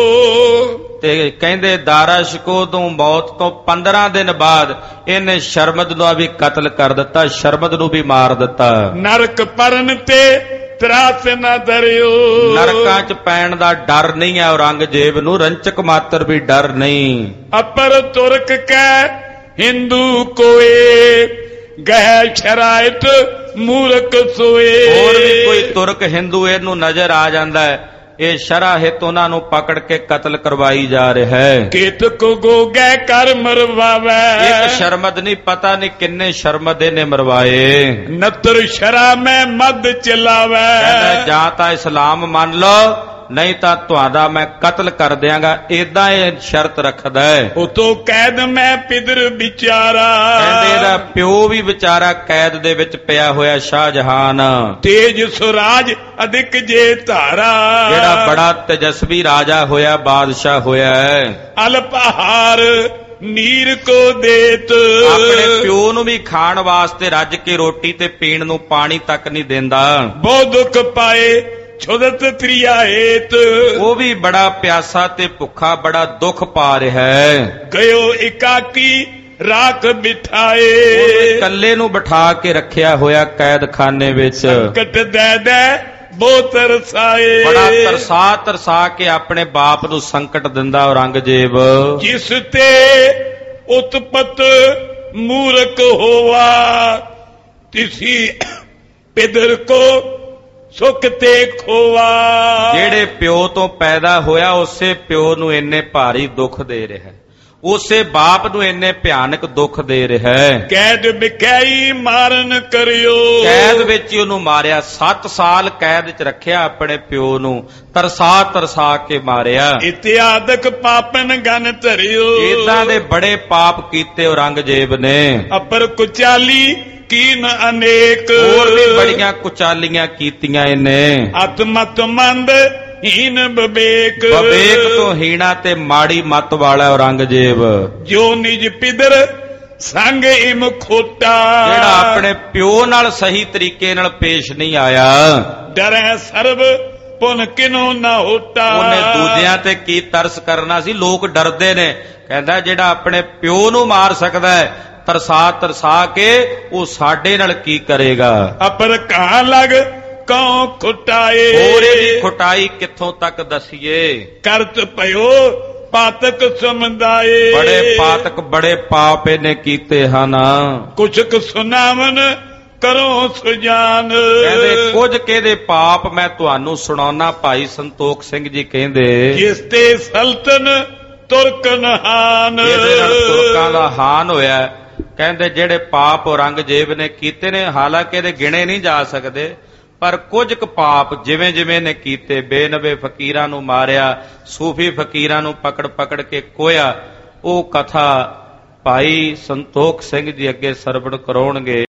ਤੇ ਕਹਿੰਦੇ ਦਾਰਾਸ਼ਕੋ ਤੋਂ ਮੌਤ ਤੋਂ ਪੰਦਰਾਂ ਦਿਨ ਬਾਅਦ ਇਹਨੇ ਸ਼ਰਮਦ ਨੂੰ ਵੀ ਕਤਲ ਕਰ ਦਿੱਤਾ, ਸ਼ਰਮਦ ਨੂੰ ਵੀ ਮਾਰ ਦਿੱਤਾ। ਨਰਕ ਪਰਨ ਤੇ ਤਰਾਸ ਨਾ ਦਰਿਓ, ਨਰਕਾਂ ਚ ਪੈਣ ਦਾ ਡਰ ਨਹੀਂ ਹੈ ਔਰੰਗਜ਼ੇਬ ਨੂੰ, ਰੰਚਕ ਮਾਤਰ ਵੀ ਡਰ ਨਹੀਂ। ਅਪਰ ਤੁਰਕ ਕੈ ਹਿੰਦੂ ਕੋਏ, ਗਹਿ ਸ਼ਰਾਇਤ ਮੂਰਖ ਸੋਏ। ਹੋਰ ਵੀ ਕੋਈ ਤੁਰਕ ਹਿੰਦੂ ਇਹਨੂੰ ਨਜ਼ਰ ਆ ਜਾਂਦਾ ਹੈ, ਇਹ ਸ਼ਰ੍ਹਾ ਹਿੱਤ ਉਹਨਾਂ ਨੂੰ ਪਕੜ ਕੇ ਕਤਲ ਕਰਵਾਈ ਜਾ ਰਿਹਾ ਹੈ। ਕਿਤ ਕੋ ਗੋਗੈ ਕਰ ਮਰਵਾਵੈ। ਇੱਕ ਸ਼ਰਮਦ ਨਹੀਂ, ਪਤਾ ਨਹੀਂ ਕਿੰਨੇ ਸ਼ਰਮਦ ਇਹਨੇ ਮਰਵਾਏ। ਨਤਰ ਸ਼ਰਾ ਮੈਂ ਮਦ ਚਲਾਵੈ। ਕਹਿੰਦਾ ਜਾਂ ਤਾਂ ਇਸਲਾਮ ਮੰਨ ਲਓ, ਨਹੀਂ ਤਾਂ ਤੁਹਾਡਾ ਮੈਂ ਕਤਲ ਕਰ ਦਿਆਂਗਾ। ਏਦਾਂ ਇਹ ਸ਼ਰਤ ਰੱਖਦਾ ਹੈ। ਉਤੋਂ ਕੈਦ ਮੈਂ ਪਿਦਰ ਵਿਚਾਰਾ। ਕਹਿੰਦੇ ਇਹਦਾ ਪਿਓ ਵੀ ਵਿਚਾਰਾ ਕੈਦ ਦੇ ਵਿੱਚ ਪਿਆ ਹੋਇਆ ਸ਼ਾਹਜਹਾਨ। ਤੇਜ ਸੁਰਾਜ ਅਧਿਕ ਜੇ ਧਾਰਾ। ਜਿਹੜਾ ਬੜਾ ਤੇਜਸਵੀ ਰਾਜਾ ਹੋਇਆ, ਬਾਦਸ਼ਾਹ ਹੋਇਆ ਹੈ। ਅਲਪਹਾਰ ਨੀਰ ਕੋ ਦੇਤ। ਆਪਣੇ ਪਿਓ ਨੂੰ ਵੀ ਖਾਣ ਵਾਸਤੇ ਰੱਜ ਕੇ ਰੋਟੀ ਤੇ ਪੀਣ ਨੂੰ ਪਾਣੀ ਤੱਕ ਨਹੀਂ ਦਿੰਦਾ। ਬਹੁਤ ਦੁੱਖ ਪਾਏ ਛੁਦਤ ਤ੍ਰਿਆ ਹੇਤ। ਉਹ ਵੀ ਬੜਾ ਪਿਆਸਾ ਤੇ ਭੁੱਖਾ, ਬੜਾ ਦੁੱਖ ਪਾ ਰਿਹਾ ਹੈ। ਗਇਓ ਇਕਾਕੀ ਰਾਖ ਬਿਠਾਏ। ਇਕੱਲੇ ਨੂੰ ਬਿਠਾ ਕੇ ਰੱਖਿਆ ਹੋਇਆ ਕੈਦਖਾਨੇ ਵਿੱਚ। ਸੰਕਟ ਦੇ ਦੇ ਬਹੁਤ ਤਰਸਾਏ। ਬੜਾ ਤਰਸਾ ਤਰਸਾ ਕੇ ਆਪਣੇ ਬਾਪ ਨੂੰ ਸੰਕਟ ਦਿੰਦਾ ਔਰੰਗਜ਼ੇਬ। ਜਿਸ ਤੇ ਉਤਪਤ ਮੂਰਖ ਹੋਵਾ ਤਿਸੀ ਪਿਦਰ ਕੋ ਸੁਖ ਤੇ ਖੋਵਾ। ਜਿਹੜੇ ਪਿਓ ਤੋਂ ਪੈਦਾ ਹੋਇਆ ਉਸੇ ਪਿਓ ਨੂੰ ਇੰਨੇ ਭਾਰੀ ਦੁੱਖ ਦੇ ਰਿਹਾ, ਉਸੇ ਬਾਪ ਨੂੰ ਇੰਨੇ ਭਿਆਨਕ ਦੁੱਖ ਦੇ ਰਿਹਾ ਹੈ। ਕੈਦ ਵਿਖਾਈ ਮਾਰਨ ਕਰਿਓ। ਕੈਦ ਵਿੱਚ ਹੀ ਉਹਨੂੰ ਮਾਰਿਆ। ਸੱਤ ਸਾਲ ਕੈਦ ਚ ਰੱਖਿਆ ਆਪਣੇ ਪਿਓ ਨੂੰ, ਤਰਸਾ ਤਰਸਾ ਕੇ ਮਾਰਿਆ। ਇਤਿਆਦਕ ਪਾਪਨ ਗਨ ਧਰਿਓ। ਏਦਾਂ ਦੇ ਬੜੇ ਪਾਪ ਕੀਤੇ ਔਰੰਗਜ਼ੇਬ ਨੇ। ਅਪਰ ਕੁਚਾਲੀ ਕੀਨ ਅਨੇਕ। ਹੋਰ ਵੀ ਬੜੀਆਂ ਕੁਚਾਲੀਆਂ ਕੀਤੀਆਂ ਇਹਨੇ। ਅਤਮਤ ਮੰਦ ਹੀਨ ਬਵੇਕ। ਬਵੇਕ ਤੋਂ ਹੀਣਾ ਤੇ ਮਾੜੀ ਮੱਤ ਵਾਲਾ ਔਰੰਗਜ਼ੇਬ। ਜੋ ਨਿਜ ਪਿਦਰ ਸੰਗ ਇਮ ਖੋਟਾ। ਜਿਹੜਾ ਆਪਣੇ ਪਿਓ ਨਾਲ ਸਹੀ ਤਰੀਕੇ ਨਾਲ ਪੇਸ਼ ਨਹੀਂ ਆਇਆ। ਡਰੈ ਸਰਬ ਪੁਨ ਕਿਨੋ ਨਾ ਹੋਟਾ। ਉਹਨੇ ਦੂਜਿਆਂ ਤੇ ਕੀ ਤਰਸ ਕਰਨਾ ਸੀ, ਲੋਕ ਡਰਦੇ ਨੇ। ਕਹਿੰਦਾ ਜਿਹੜਾ ਆਪਣੇ ਪਿਓ ਨੂੰ ਮਾਰ ਸਕਦਾ ਹੈ ਤਰਸਾ ਤਰਸਾ ਕੇ, ਉਹ ਸਾਡੇ ਨਾਲ ਕੀ ਕਰੇਗਾ। ਅਪਰ ਕਹਾਂ ਲਗ ਕਉ ਖੁਟਾਏ। ਹੋਰ ਇਹਦੀ ਖੁਟਾਈ ਕਿੱਥੋਂ ਤੱਕ ਦਸੀਏ। ਕਰਤ ਭਇਓ ਪਾਤਕ ਸਮੁਦਾਏ। ਬੜੇ ਪਾਤਕ, ਬੜੇ ਪਾਪ ਇਹਨੇ ਕੀਤੇ ਹਨ। ਕੁਛ ਕੁ ਸੁਨਾਵਨ ਕਰੋ ਸੁਜਾਨ। ਕਹਿੰਦੇ ਕੁਝ ਕਿਹਦੇ ਪਾਪ ਮੈਂ ਤੁਹਾਨੂੰ ਸੁਣਾਉਣਾ। ਭਾਈ ਸੰਤੋਖ ਸਿੰਘ ਜੀ ਕਹਿੰਦੇ, ਜਿਸ ਤੇ ਸਲਤਨ ਤੁਰਕਨ ਹਾਨ। ਇਹਦੇ ਨਾਲ ਤੁਰਕਾਂ ਦਾ ਹਾਨ ਹੋਇਆ। ਕਹਿੰਦੇ ਜਿਹੜੇ ਪਾਪ ਔਰੰਗਜ਼ੇਬ ਨੇ ਕੀਤੇ ਨੇ, ਹਾਲਾਂਕਿ ਇਹਦੇ ਗਿਣੇ ਨਹੀਂ ਜਾ ਸਕਦੇ, ਪਰ ਕੁਝ ਕੁ ਪਾਪ ਜਿਵੇਂ ਜਿਵੇਂ ਨੇ ਕੀਤੇ। ਬੇਨਵੇ ਫਕੀਰਾਂ ਨੂੰ ਮਾਰਿਆ, ਸੂਫੀ ਫਕੀਰਾਂ ਨੂੰ ਪਕੜ ਪਕੜ ਕੇ ਕੋਇਆ। ਉਹ ਕਥਾ ਭਾਈ ਸੰਤੋਖ ਸਿੰਘ ਜੀ ਅੱਗੇ ਸਰਵਣ ਕਰਾਉਣਗੇ।